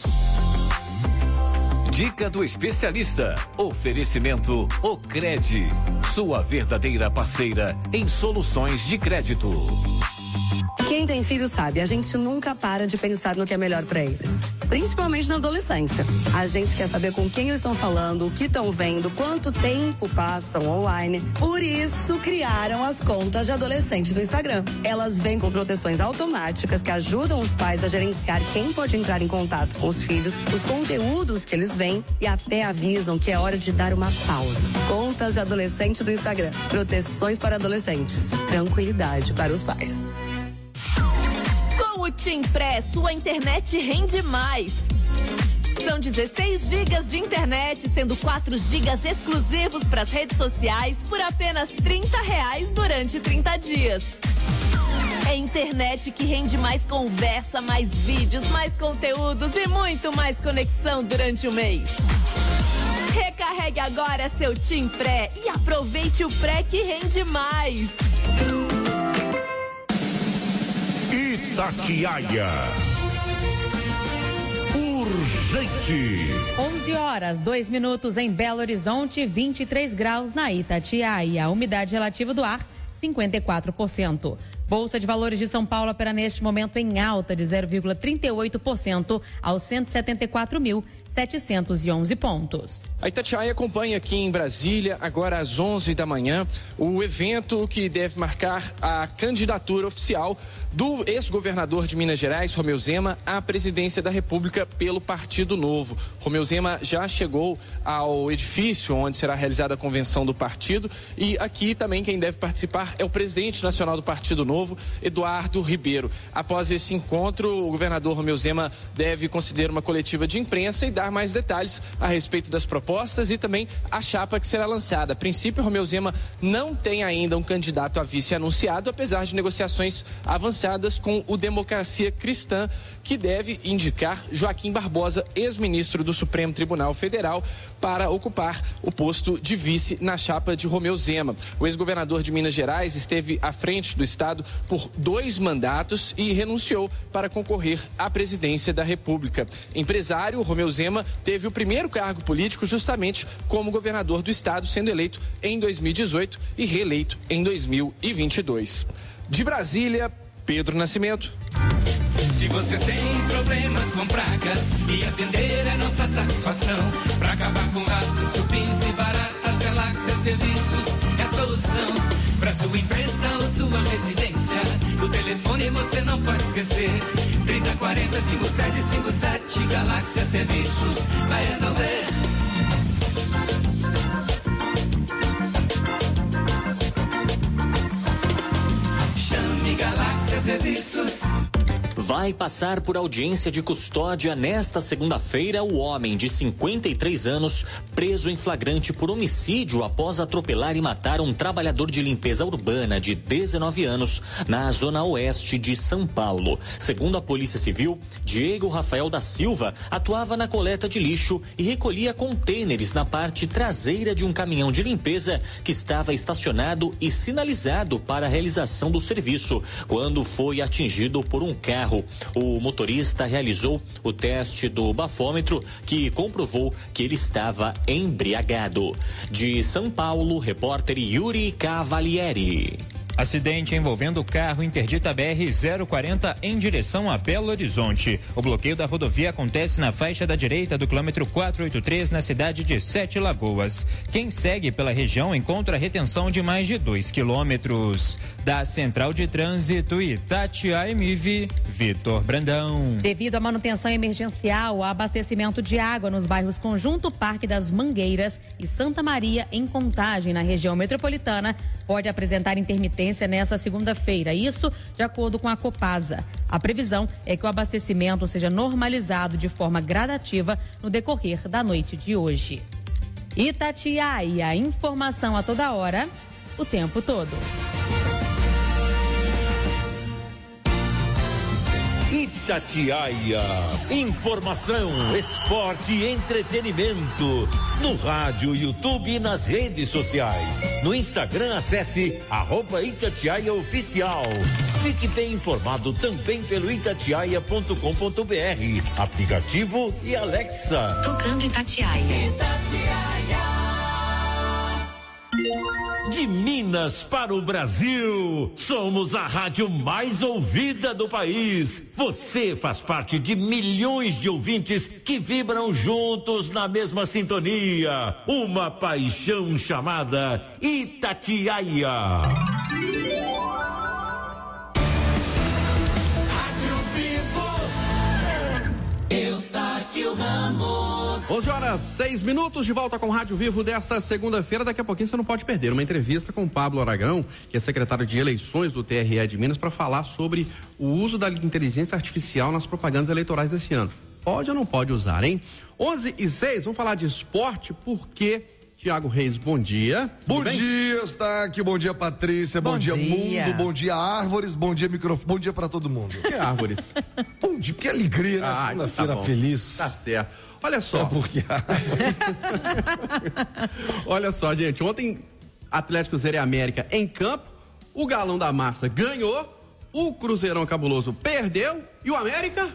Dica do especialista. Oferecimento Ocred. Sua verdadeira parceira em soluções de crédito. Quem tem filho sabe, a gente nunca para de pensar no que é melhor para eles. Principalmente na adolescência. A gente quer saber com quem eles estão falando, o que estão vendo, quanto tempo passam online. Por isso, criaram as contas de adolescente do Instagram. Elas vêm com proteções automáticas que ajudam os pais a gerenciar quem pode entrar em contato com os filhos, os conteúdos que eles veem e até avisam que é hora de dar uma pausa. Contas de adolescente do Instagram. Proteções para adolescentes. Tranquilidade para os pais. Com o TIM Pré, sua internet rende mais. São 16 gigas de internet, sendo 4 gigas exclusivos para as redes sociais por apenas R$30 durante 30 dias. É internet que rende mais conversa, mais vídeos, mais conteúdos e muito mais conexão durante o mês. Recarregue agora seu TIM Pré e aproveite o Pré que rende mais. Itatiaia. Urgente. 11h02 em Belo Horizonte, 23 graus na Itatiaia. A umidade relativa do ar, 54%. Bolsa de Valores de São Paulo opera neste momento em alta de 0,38% aos 174.711 pontos. A Itatiaia acompanha aqui em Brasília, agora às 11 da manhã, o evento que deve marcar a candidatura oficial do ex-governador de Minas Gerais, Romeu Zema, à presidência da República pelo Partido Novo. Romeu Zema já chegou ao edifício onde será realizada a convenção do partido e aqui também quem deve participar é o presidente nacional do Partido Novo, Eduardo Ribeiro. Após esse encontro, o governador Romeu Zema deve conceder uma coletiva de imprensa e dar mais detalhes a respeito das propostas e também a chapa que será lançada. A princípio, Romeu Zema não tem ainda um candidato a vice anunciado, apesar de negociações avançadas com o Democracia Cristã, que deve indicar Joaquim Barbosa, ex-ministro do Supremo Tribunal Federal, para ocupar o posto de vice na chapa de Romeu Zema. O ex-governador de Minas Gerais esteve à frente do estado por 2 mandatos e renunciou para concorrer à presidência da República. Empresário, Romeu Zema teve o primeiro cargo político justamente como governador do estado, sendo eleito em 2018 e reeleito em 2022. De Brasília, Pedro Nascimento. Se você tem problemas com pragas e atender é nossa satisfação, para acabar com ratos, cupins e baratas, Galáxia Serviços é a solução. Para sua empresa ou sua residência, o telefone você não pode esquecer. 3040 5757, Galáxia Serviços vai resolver. Chame Galáxia Serviços. Vai passar por audiência de custódia nesta segunda-feira o homem de 53 anos preso em flagrante por homicídio após atropelar e matar um trabalhador de limpeza urbana de 19 anos na zona oeste de São Paulo. Segundo a Polícia Civil, Diego Rafael da Silva atuava na coleta de lixo e recolhia contêineres na parte traseira de um caminhão de limpeza que estava estacionado e sinalizado para a realização do serviço, quando foi atingido por um carro. O motorista realizou o teste do bafômetro, que comprovou que ele estava embriagado. De São Paulo, repórter Yuri Cavalieri. Acidente envolvendo o carro interdita BR-040 em direção a Belo Horizonte. O bloqueio da rodovia acontece na faixa da direita do quilômetro 483 na cidade de Sete Lagoas. Quem segue pela região encontra retenção de mais de 2 quilômetros. Da Central de Trânsito Itatiaia MIV, Vitor Brandão. Devido à manutenção emergencial, o abastecimento de água nos bairros Conjunto Parque das Mangueiras e Santa Maria, em Contagem, na região metropolitana, pode apresentar intermitência transferência nesta segunda-feira. Isso de acordo com a Copasa. A previsão é que o abastecimento seja normalizado de forma gradativa no decorrer da noite de hoje. Itatiaia, informação a toda hora, o tempo todo. Itatiaia. Informação, esporte e entretenimento. No rádio, YouTube e nas redes sociais. No Instagram, acesse @Itatiaia Oficial. Fique bem informado também pelo itatiaia.com.br. Aplicativo e Alexa. Tocando Itatiaia. De Minas para o Brasil, somos a rádio mais ouvida do país. Você faz parte de milhões de ouvintes que vibram juntos na mesma sintonia. Uma paixão chamada Itatiaia. Rádio Vivo, Eustáquio Ramos. 11h06, de volta com o Rádio Vivo desta segunda-feira. Daqui a pouquinho você não pode perder uma entrevista com o Pablo Aragão, que é secretário de eleições do TRE de Minas, para falar sobre o uso da inteligência artificial nas propagandas eleitorais desse ano. Pode ou não pode usar, hein? 11h06, vamos falar de esporte, porque Tiago Reis, bom dia. Bom dia, Eustáquio, bom dia, Patrícia, bom dia, mundo, bom dia, árvores, bom dia, microfone, bom dia pra todo mundo. Que árvores? Bom dia, que alegria, né? Segunda-feira tá feliz. Tá certo. Olha só. Porque... Olha só, gente, ontem Atlético Zero e América em campo, o Galão da Massa ganhou, o Cruzeirão Cabuloso perdeu e o América...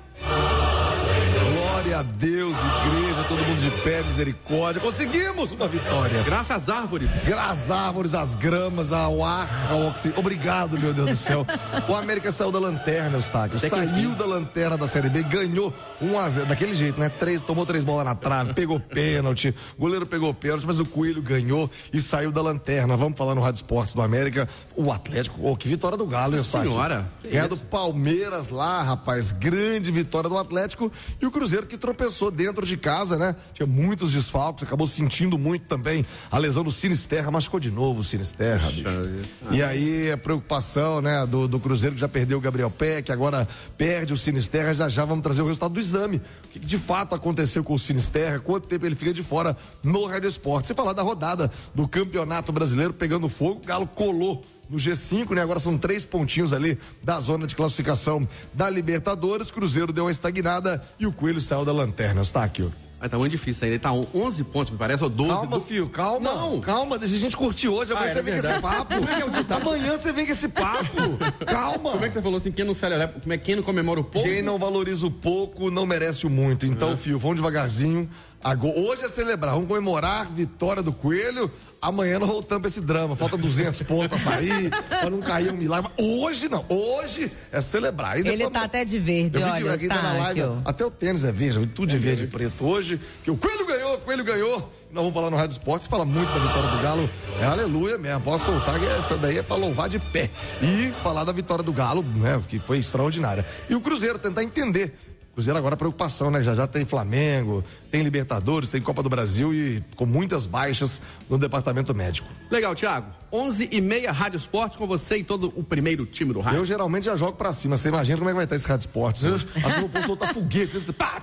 Glória a Deus, igreja, todo mundo de pé, misericórdia. Conseguimos uma vitória. Graças às árvores. Graças às árvores, às gramas, ao ar, ao oxigênio. Obrigado, meu Deus do céu. O América saiu da lanterna, Eustáquio. Saiu da lanterna da Série B, ganhou 1-0. Daquele jeito, né? Tomou 3 bolas na trave, pegou pênalti, goleiro pegou pênalti, mas o Coelho ganhou e saiu da lanterna. Vamos falar no Rádio Esportes do América. O Atlético, que vitória do Galo, Eustáquio. Senhora. Ganhar do Palmeiras lá, rapaz. Grande vitória do Atlético. E o Cruzeiro que tropeçou dentro de casa, né? Tinha muitos desfalques, acabou sentindo muito também a lesão do Sinisterra, machucou de novo o Sinisterra, bicho. E aí a preocupação, né, do Cruzeiro que já perdeu o Gabriel Peck, agora perde o Sinisterra, já vamos trazer o resultado do exame. O que de fato aconteceu com o Sinisterra, quanto tempo ele fica de fora no Rádio Esporte. Você falar da rodada do Campeonato Brasileiro pegando fogo, o Galo colou no G5, né? Agora são 3 pontinhos ali da zona de classificação da Libertadores. Cruzeiro deu uma estagnada e o Coelho saiu da lanterna, Eustáquio. Mas tá muito difícil ainda, ele tá 11 pontos, me parece, ou 12. Calma, filho, calma. Não. Calma, deixa a gente curtir hoje, amanhã você vem com esse papo. Amanhã você vem com esse papo. Calma. Como é que você falou assim, quem não celebra, quem não comemora o pouco? Quem não valoriza o pouco não merece o muito. Então, filho, vamos devagarzinho. Hoje é celebrar, vamos comemorar a vitória do Coelho. Amanhã nós voltamos pra esse drama. Falta 200 pontos pra sair, pra não cair um milagre. Hoje não, hoje é celebrar. Ele depois, tá até de verde, olha, na live, até o tênis é verde, tudo de verde e preto hoje. Que o Coelho ganhou. Nós vamos falar no Rádio Esportes, fala muito da vitória do Galo. É aleluia mesmo, posso soltar que essa daí é pra louvar de pé. E falar da vitória do Galo, né, que foi extraordinária. E o Cruzeiro tentar entender. Cruzeiro agora preocupação, né? Já tem Flamengo, tem Libertadores, tem Copa do Brasil e com muitas baixas no departamento médico. Legal, Thiago. 11h30, Rádio Esportes com você e todo o primeiro time do rádio. Eu geralmente já jogo pra cima. Você imagina como é que vai estar esse Rádio Esportes hoje? Acho que eu vou soltar foguete.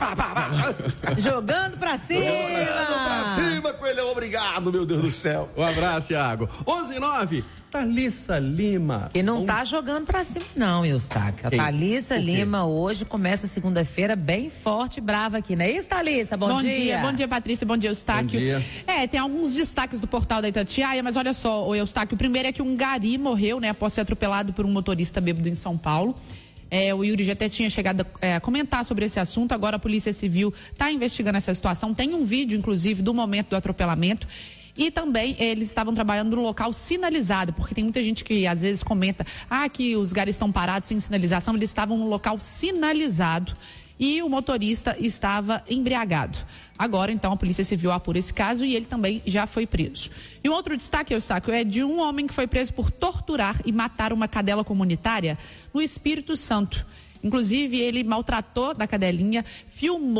Jogando pra cima! Jogando pra cima, Coelhão. Obrigado, meu Deus do céu. Um abraço, Thiago. 11h09. Thalissa Lima. E não tá jogando pra cima, não, Eustáquio. A Thalissa Lima hoje começa segunda-feira bem forte e brava aqui, não é isso, Thalissa? Bom dia. Bom dia, Patrícia. Bom dia, Eustáquio. Bom dia. Tem alguns destaques do portal da Itatiaia, mas olha só, o Eustáquio, o primeiro é que um gari morreu, né, após ser atropelado por um motorista bêbado em São Paulo. O Yuri já até tinha chegado a comentar sobre esse assunto. Agora a Polícia Civil está investigando essa situação. Tem um vídeo, inclusive, do momento do atropelamento. E também eles estavam trabalhando no local sinalizado, porque tem muita gente que às vezes comenta que os garis estão parados sem sinalização. Eles estavam no local sinalizado e o motorista estava embriagado. Agora, então, a Polícia Civil apura esse caso e ele também já foi preso. E um outro destaque, Eustáquio, é de um homem que foi preso por torturar e matar uma cadela comunitária no Espírito Santo. Inclusive, ele maltratou da cadelinha, filmou,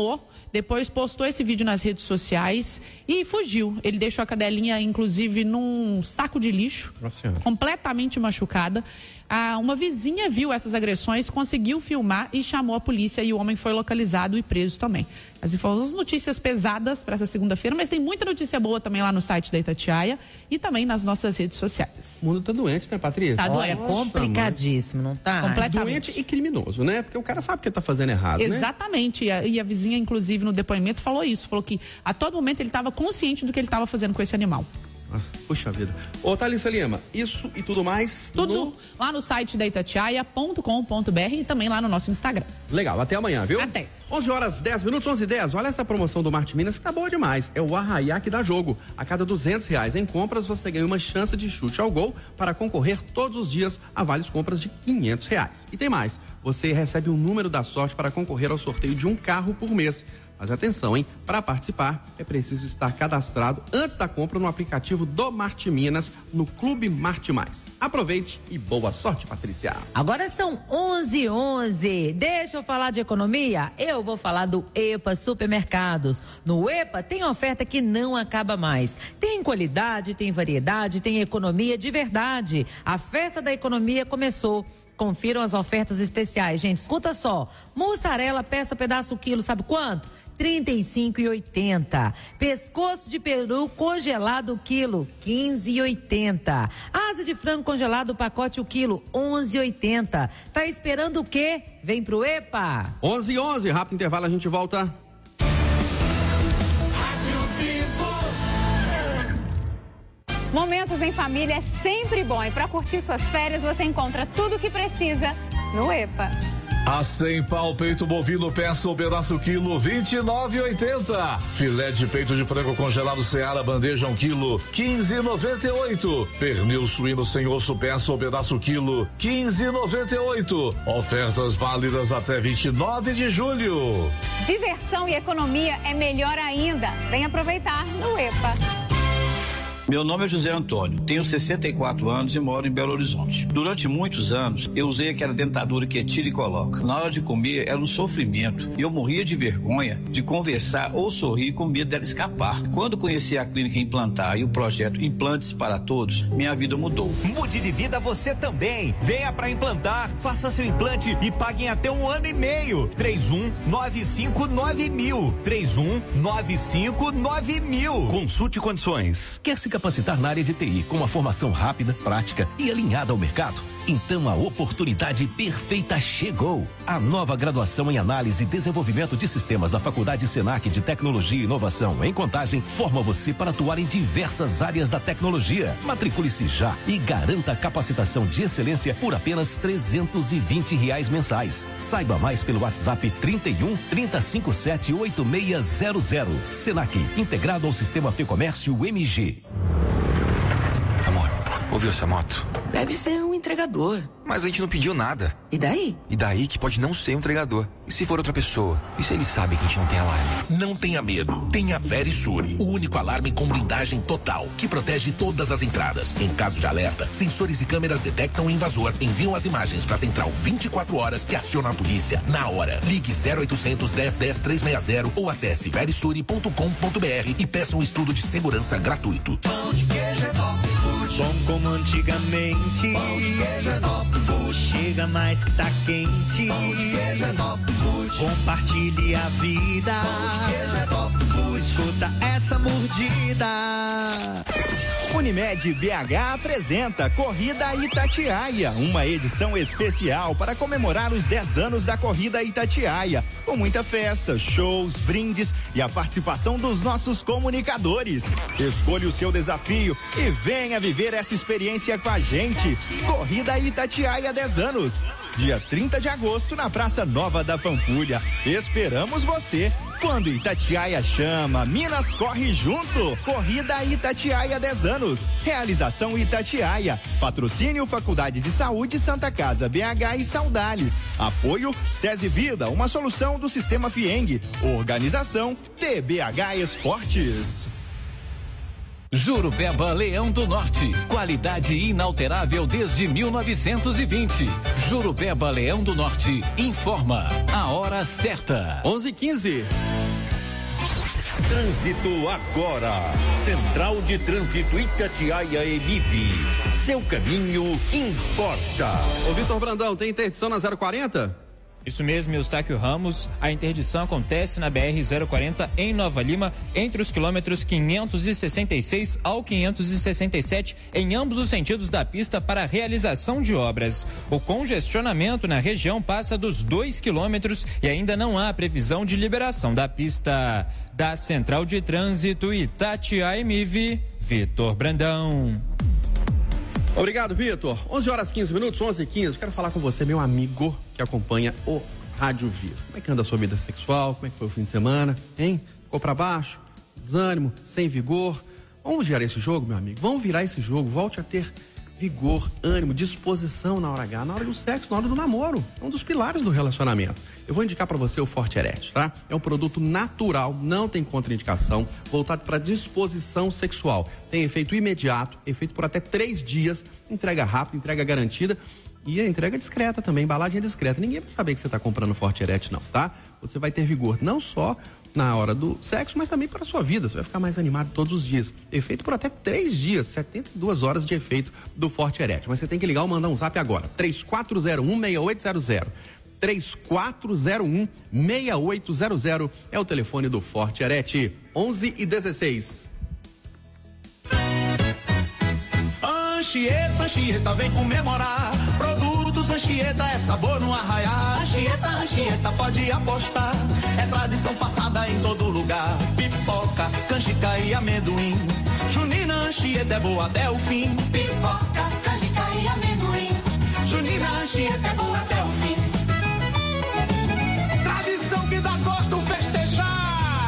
depois postou esse vídeo nas redes sociais e fugiu. Ele deixou a cadelinha, inclusive, num saco de lixo, completamente machucada. Uma vizinha viu essas agressões, conseguiu filmar e chamou a polícia, e o homem foi localizado e preso também. As notícias pesadas para essa segunda-feira, mas tem muita notícia boa também lá no site da Itatiaia e também nas nossas redes sociais. O mundo tá doente, né, Patrícia? Tá doente. É complicadíssimo, não tá? Doente e criminoso, né? Porque o cara sabe que ele tá fazendo errado, Exatamente. né? E a vizinha, inclusive, no depoimento falou isso. Falou que a todo momento ele estava consciente do que ele estava fazendo com esse animal. Puxa vida. Ô, Thalissa Lima, isso e tudo mais... Tudo lá no site da itatiaia.com.br e também lá no nosso Instagram. Legal, até amanhã, viu? Até. 11 horas, 10 minutos, 11h10. Olha essa promoção do Marte Minas que tá boa demais. É o Arraiá que dá jogo. A cada R$200 em compras, você ganha uma chance de chute ao gol para concorrer todos os dias a vários compras de R$500. E tem mais. Você recebe um número da sorte para concorrer ao sorteio de um carro por mês. Mas atenção, hein? Para participar, é preciso estar cadastrado antes da compra no aplicativo do Marte Minas, no Clube Marte Mais. Aproveite e boa sorte, Patrícia. Agora são 11h11. Deixa eu falar de economia? Eu vou falar do EPA Supermercados. No EPA tem oferta que não acaba mais. Tem qualidade, tem variedade, tem economia de verdade. A festa da economia começou. Confiram as ofertas especiais, gente. Escuta só. Mussarela, peça, pedaço, quilo, sabe quanto? R$35,80. Pescoço de peru congelado, quilo, R$15,80. Asa de frango congelado, pacote, o quilo, R$11,80. Tá esperando o quê? Vem pro EPA. 11h11, rápido intervalo, a gente volta. Momentos em família é sempre bom, e para curtir suas férias você encontra tudo o que precisa no EPA. A 100 pau peito bovino peça ou pedaço quilo, R$29,80. Filé de peito de frango congelado Seara bandeja 1 quilo, R$15,98. Pernil suíno sem osso peça ou pedaço quilo, R$15,98. Ofertas válidas até 29 de julho. Diversão e economia é melhor ainda. Vem aproveitar no EPA. Meu nome é José Antônio, tenho 64 anos e moro em Belo Horizonte. Durante muitos anos, eu usei aquela dentadura que tira e coloca. Na hora de comer, era um sofrimento e eu morria de vergonha de conversar ou sorrir com medo dela escapar. Quando conheci a Clínica Implantar e o projeto Implantes para Todos, minha vida mudou. Mude de vida você também. Venha para Implantar, faça seu implante e pague em até 1 ano e meio. 31959000. 31959000. Consulte condições. Quer se capacitar na área de TI com uma formação rápida, prática e alinhada ao mercado? Então a oportunidade perfeita chegou. A nova graduação em Análise e Desenvolvimento de Sistemas da Faculdade Senac de Tecnologia e Inovação em Contagem forma você para atuar em diversas áreas da tecnologia. Matricule-se já e garanta a capacitação de excelência por apenas R$320 mensais. Saiba mais pelo WhatsApp 31 357 8600. Senac, integrado ao Sistema Fecomércio MG. Amor, ouviu essa moto? Deve ser um entregador. Mas a gente não pediu nada. E daí? E daí que pode não ser um entregador. E se for outra pessoa? E se ele sabe que a gente não tem alarme? Não tenha medo. Tenha Verisure, o único alarme com blindagem total, que protege todas as entradas. Em caso de alerta, sensores e câmeras detectam o invasor, enviam as imagens para a central 24 horas que aciona a polícia na hora. Ligue 0800 10 10 360 ou acesse verisure.com.br e peça um estudo de segurança gratuito. Pão de queijo é top food. Bom como antigamente. Pão de queijo é top food. Chega mais que tá quente. Pão de queijo é top food. Compartilhe a vida. Pão de queijo é top food. Escuta essa mordida. Unimed BH apresenta Corrida Itatiaia, uma edição especial para comemorar os 10 anos da Corrida Itatiaia, com muita festa, shows, brindes e a participação dos nossos comunicadores. Escolha o seu desafio e venha viver essa experiência com a gente. Corrida Itatiaia 10 anos. Dia 30 de agosto na Praça Nova da Pampulha. Esperamos você. Quando Itatiaia chama, Minas corre junto. Corrida Itatiaia 10 anos. Realização Itatiaia. Patrocínio Faculdade de Saúde Santa Casa BH e Saudade. Apoio SESI Vida, uma solução do Sistema Fieng. Organização TBH Esportes. Jurupeba Leão do Norte, qualidade inalterável desde 1920. Jurupeba Leão do Norte informa a hora certa. 11h15. Trânsito agora. Central de Trânsito Itatiaia Emib. Seu caminho importa. Ô Vitor Brandão, tem interdição na 040? Isso mesmo, Eustáquio Ramos. A interdição acontece na BR-040 em Nova Lima, entre os quilômetros 566 ao 567, em ambos os sentidos da pista para a realização de obras. O congestionamento na região passa dos 2 quilômetros e ainda não há previsão de liberação da pista. Da Central de Trânsito Itatiaia Emiv, Vitor Brandão. Obrigado, Vitor. 11h15, 11h15. Quero falar com você, meu amigo que acompanha o Rádio Vivo. Como é que anda a sua vida sexual? Como é que foi o fim de semana? Hein? Ficou pra baixo? Desânimo? Sem vigor? Vamos virar esse jogo, meu amigo? Vamos virar esse jogo. Volte a ter vigor, ânimo, disposição na hora H, na hora do sexo, na hora do namoro. É um dos pilares do relacionamento. Eu vou indicar para você o Forte Erectio, tá? É um produto natural, não tem contraindicação, voltado para disposição sexual. Tem efeito imediato, efeito por até 3 dias, entrega rápida, entrega garantida e a entrega discreta também, embalagem é discreta. Ninguém vai saber que você está comprando Forte Erectio, não, tá? Você vai ter vigor não só na hora do sexo, mas também para a sua vida. Você vai ficar mais animado todos os dias. Efeito por até 3 dias, 72 horas de efeito do Forte Erectio. Mas você tem que ligar ou mandar um zap agora. 3401-6800. 3401-6800 é o telefone do Forte Erectio. 11h16. Anchieta vem comemorar. Produtos Anchieta é sabor no arraiar. Anchieta pode apostar. É tradição passada em todo lugar. Pipoca, canjica e amendoim. Junina Anchieta é boa até o fim. Pipoca, canjica e amendoim. Junina Anchieta é boa até o fim. Tradição que dá gosto festejar.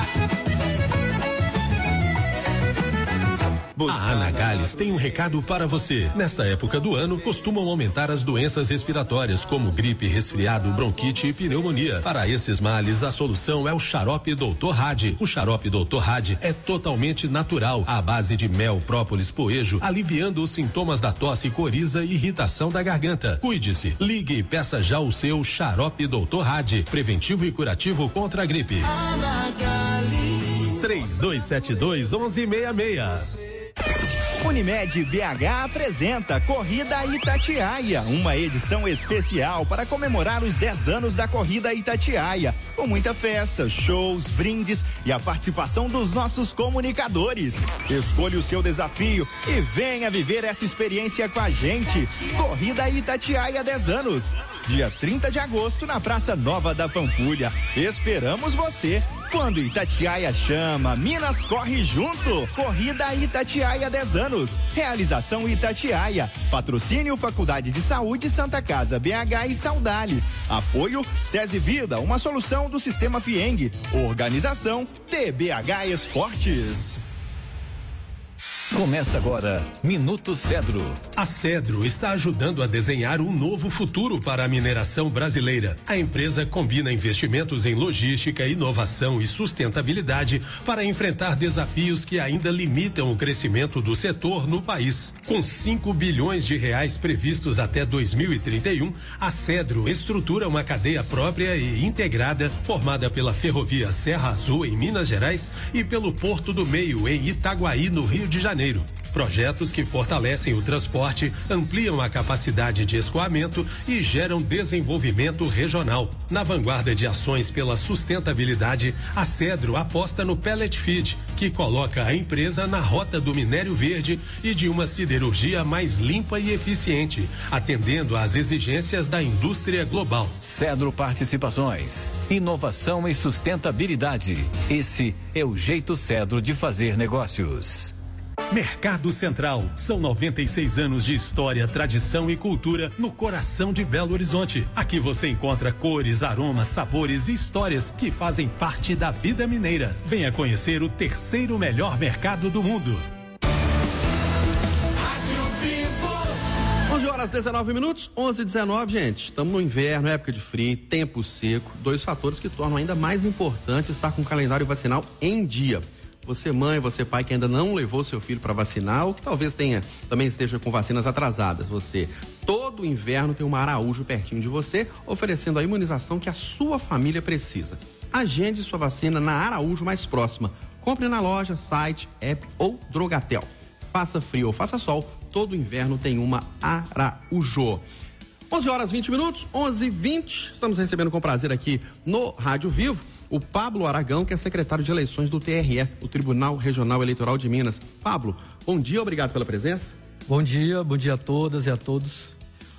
A Anagales tem um recado para você. Nesta época do ano, costumam aumentar as doenças respiratórias, como gripe, resfriado, bronquite e pneumonia. Para esses males, a solução é o xarope Dr. Hadi. O xarope Dr. Hadi é totalmente natural, à base de mel, própolis, poejo, aliviando os sintomas da tosse, coriza e irritação da garganta. Cuide-se, ligue e peça já o seu xarope Dr. Hadi, preventivo e curativo contra a gripe. Anagales. 3272-1166. Unimed BH apresenta Corrida Itatiaia, uma edição especial para comemorar os 10 anos da Corrida Itatiaia, com muita festa, shows, brindes e a participação dos nossos comunicadores. Escolha o seu desafio e venha viver essa experiência com a gente. Corrida Itatiaia 10 anos, dia 30 de agosto na Praça Nova da Pampulha. Esperamos você. Quando Itatiaia chama, Minas corre junto. Corrida Itatiaia 10 anos. Realização Itatiaia. Patrocínio Faculdade de Saúde Santa Casa BH e Saudale. Apoio SESI Vida, uma solução do Sistema Fieng. Organização TBH Esportes. Começa agora, Minuto Cedro. A Cedro está ajudando a desenhar um novo futuro para a mineração brasileira. A empresa combina investimentos em logística, inovação e sustentabilidade para enfrentar desafios que ainda limitam o crescimento do setor no país. Com 5 bilhões de reais previstos até 2031, a Cedro estrutura uma cadeia própria e integrada, formada pela Ferrovia Serra Azul em Minas Gerais e pelo Porto do Meio em Itaguaí, no Rio de Janeiro. Projetos que fortalecem o transporte, ampliam a capacidade de escoamento e geram desenvolvimento regional. Na vanguarda de ações pela sustentabilidade, a Cedro aposta no Pellet Feed, que coloca a empresa na rota do minério verde e de uma siderurgia mais limpa e eficiente, atendendo às exigências da indústria global. Cedro Participações, inovação e sustentabilidade. Esse é o jeito Cedro de fazer negócios. Mercado Central. São 96 anos de história, tradição e cultura no coração de Belo Horizonte. Aqui você encontra cores, aromas, sabores e histórias que fazem parte da vida mineira. Venha conhecer o 3º melhor mercado do mundo. 11h19, 11h19, gente. Estamos no inverno, época de frio, tempo seco. 2 fatores que tornam ainda mais importante estar com o calendário vacinal em dia. Você mãe, você pai que ainda não levou seu filho para vacinar ou que talvez também esteja com vacinas atrasadas. Você, todo inverno tem uma Araújo pertinho de você, oferecendo a imunização que a sua família precisa. Agende sua vacina na Araújo mais próxima. Compre na loja, site, app ou Drogatel. Faça frio ou faça sol, todo inverno tem uma Araújo. 11h20, 11h20. Estamos recebendo com prazer aqui no Rádio Vivo o Pablo Aragão, que é secretário de eleições do TRE, o Tribunal Regional Eleitoral de Minas. Pablo, bom dia, obrigado pela presença. Bom dia a todas e a todos.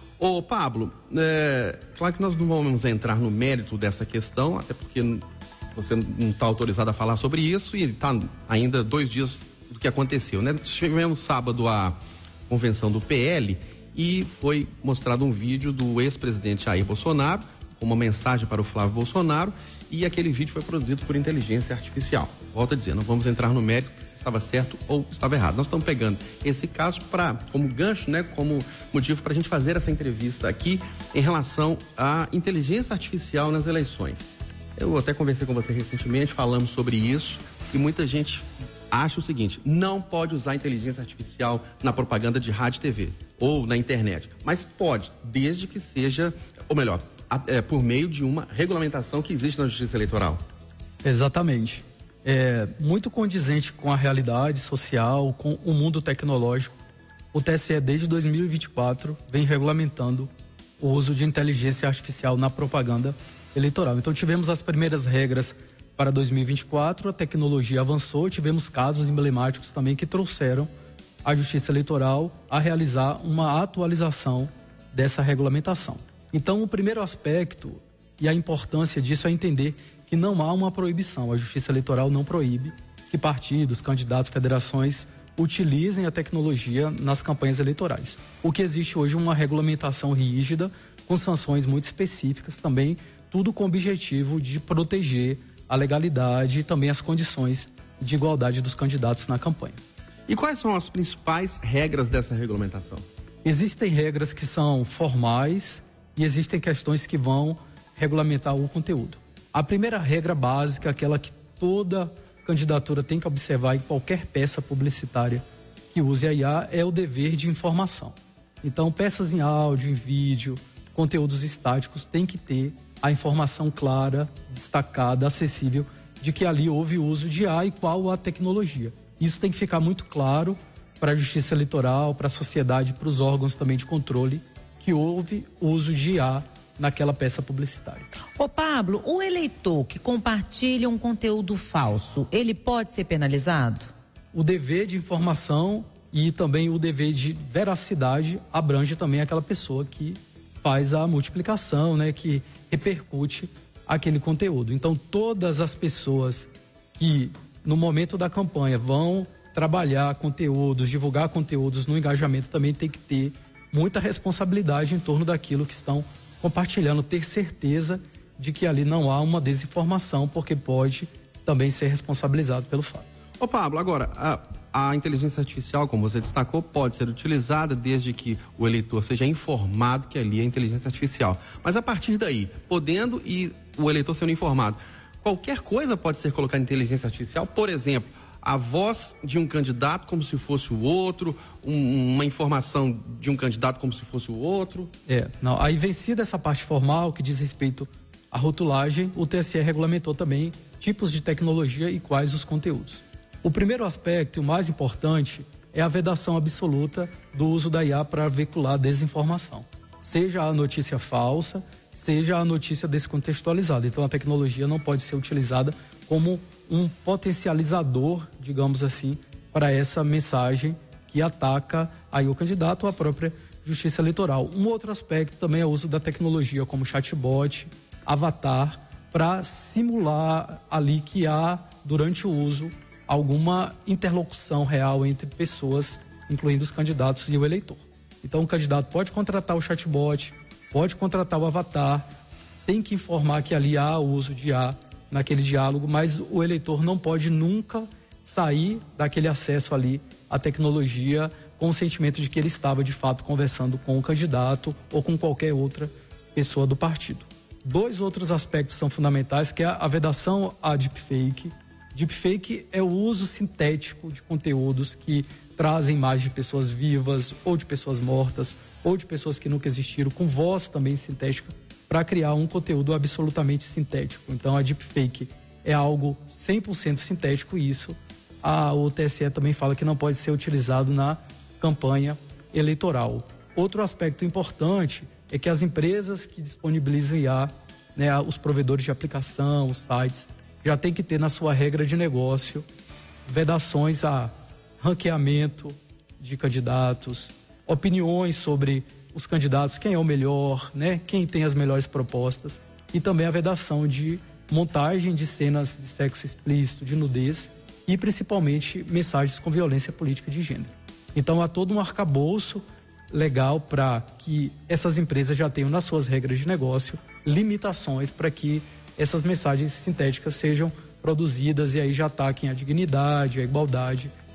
Ô Pablo, claro que nós não vamos entrar no mérito dessa questão, até porque você não está autorizado a falar sobre isso e está ainda 2 dias do que aconteceu, né? Tivemos sábado a convenção do PL e foi mostrado um vídeo do ex-presidente Jair Bolsonaro, com uma mensagem para o Flávio Bolsonaro, e aquele vídeo foi produzido por inteligência artificial. Volto a dizer, não vamos entrar no mérito se estava certo ou estava errado. Nós estamos pegando esse caso como gancho, né, como motivo para a gente fazer essa entrevista aqui em relação à inteligência artificial nas eleições. Eu até conversei com você recentemente, falamos sobre isso, e muita gente acha o seguinte: não pode usar inteligência artificial na propaganda de rádio e TV ou na internet, mas pode, desde que seja, ou melhor, por meio de uma regulamentação que existe na Justiça Eleitoral. Exatamente. É muito condizente com a realidade social, com o mundo tecnológico. O TSE, desde 2024, vem regulamentando o uso de inteligência artificial na propaganda eleitoral. Então, tivemos as primeiras regras para 2024, a tecnologia avançou, tivemos casos emblemáticos também que trouxeram a Justiça Eleitoral a realizar uma atualização dessa regulamentação. Então, o primeiro aspecto e a importância disso é entender que não há uma proibição. A Justiça Eleitoral não proíbe que partidos, candidatos, federações utilizem a tecnologia nas campanhas eleitorais. O que existe hoje é uma regulamentação rígida, com sanções muito específicas também, tudo com o objetivo de proteger a legalidade e também as condições de igualdade dos candidatos na campanha. E quais são as principais regras dessa regulamentação? Existem regras que são formais e existem questões que vão regulamentar o conteúdo. A primeira regra básica, aquela que toda candidatura tem que observar em qualquer peça publicitária que use a IA, é o dever de informação. Então, peças em áudio, em vídeo, conteúdos estáticos, tem que ter a informação clara, destacada, acessível, de que ali houve uso de IA e qual a tecnologia. Isso tem que ficar muito claro para a Justiça Eleitoral, para a sociedade, para os órgãos também de controle, que houve uso de IA naquela peça publicitária. Ô Pablo, o eleitor que compartilha um conteúdo falso, ele pode ser penalizado? O dever de informação e também o dever de veracidade abrange também aquela pessoa que faz a multiplicação, né, que repercute aquele conteúdo. Então, todas as pessoas que no momento da campanha vão trabalhar conteúdos, divulgar conteúdos no engajamento também tem que ter muita responsabilidade em torno daquilo que estão compartilhando, ter certeza de que ali não há uma desinformação, porque pode também ser responsabilizado pelo fato. Ô Pablo, agora, a inteligência artificial, como você destacou, pode ser utilizada desde que o eleitor seja informado que ali é inteligência artificial. Mas a partir daí, podendo e o eleitor sendo informado, qualquer coisa pode ser colocada em inteligência artificial, por exemplo, a voz de um candidato como se fosse o outro, uma informação de um candidato como se fosse o outro. Não, aí vencida essa parte formal que diz respeito à rotulagem, o TSE regulamentou também tipos de tecnologia e quais os conteúdos. O primeiro aspecto, e o mais importante, é a vedação absoluta do uso da IA para veicular desinformação. Seja a notícia falsa, seja a notícia descontextualizada. Então, a tecnologia não pode ser utilizada como um potencializador, digamos assim, para essa mensagem que ataca aí o candidato ou a própria Justiça Eleitoral. Um outro aspecto também é o uso da tecnologia como chatbot, avatar, para simular ali que há, durante o uso, alguma interlocução real entre pessoas, incluindo os candidatos e o eleitor. Então, o candidato pode contratar o chatbot, pode contratar o avatar, tem que informar que ali há o uso de IA naquele diálogo, mas o eleitor não pode nunca sair daquele acesso ali à tecnologia com o sentimento de que ele estava, de fato, conversando com o candidato ou com qualquer outra pessoa do partido. 2 outros aspectos são fundamentais, que é a vedação à deepfake. Deepfake é o uso sintético de conteúdos que trazem imagens de pessoas vivas ou de pessoas mortas ou de pessoas que nunca existiram, com voz também sintética, para criar um conteúdo absolutamente sintético. Então, a deepfake é algo 100% sintético e isso o TSE também fala que não pode ser utilizado na campanha eleitoral. Outro aspecto importante é que as empresas que disponibilizam IA, né, os provedores de aplicação, os sites, já tem que ter na sua regra de negócio vedações a ranqueamento de candidatos, opiniões sobre os candidatos, quem é o melhor, né, quem tem as melhores propostas, e também a vedação de montagem de cenas de sexo explícito, de nudez e principalmente mensagens com violência política de gênero. Então há todo um arcabouço legal para que essas empresas já tenham nas suas regras de negócio limitações para que essas mensagens sintéticas sejam produzidas e aí já ataquem a dignidade, a igualdade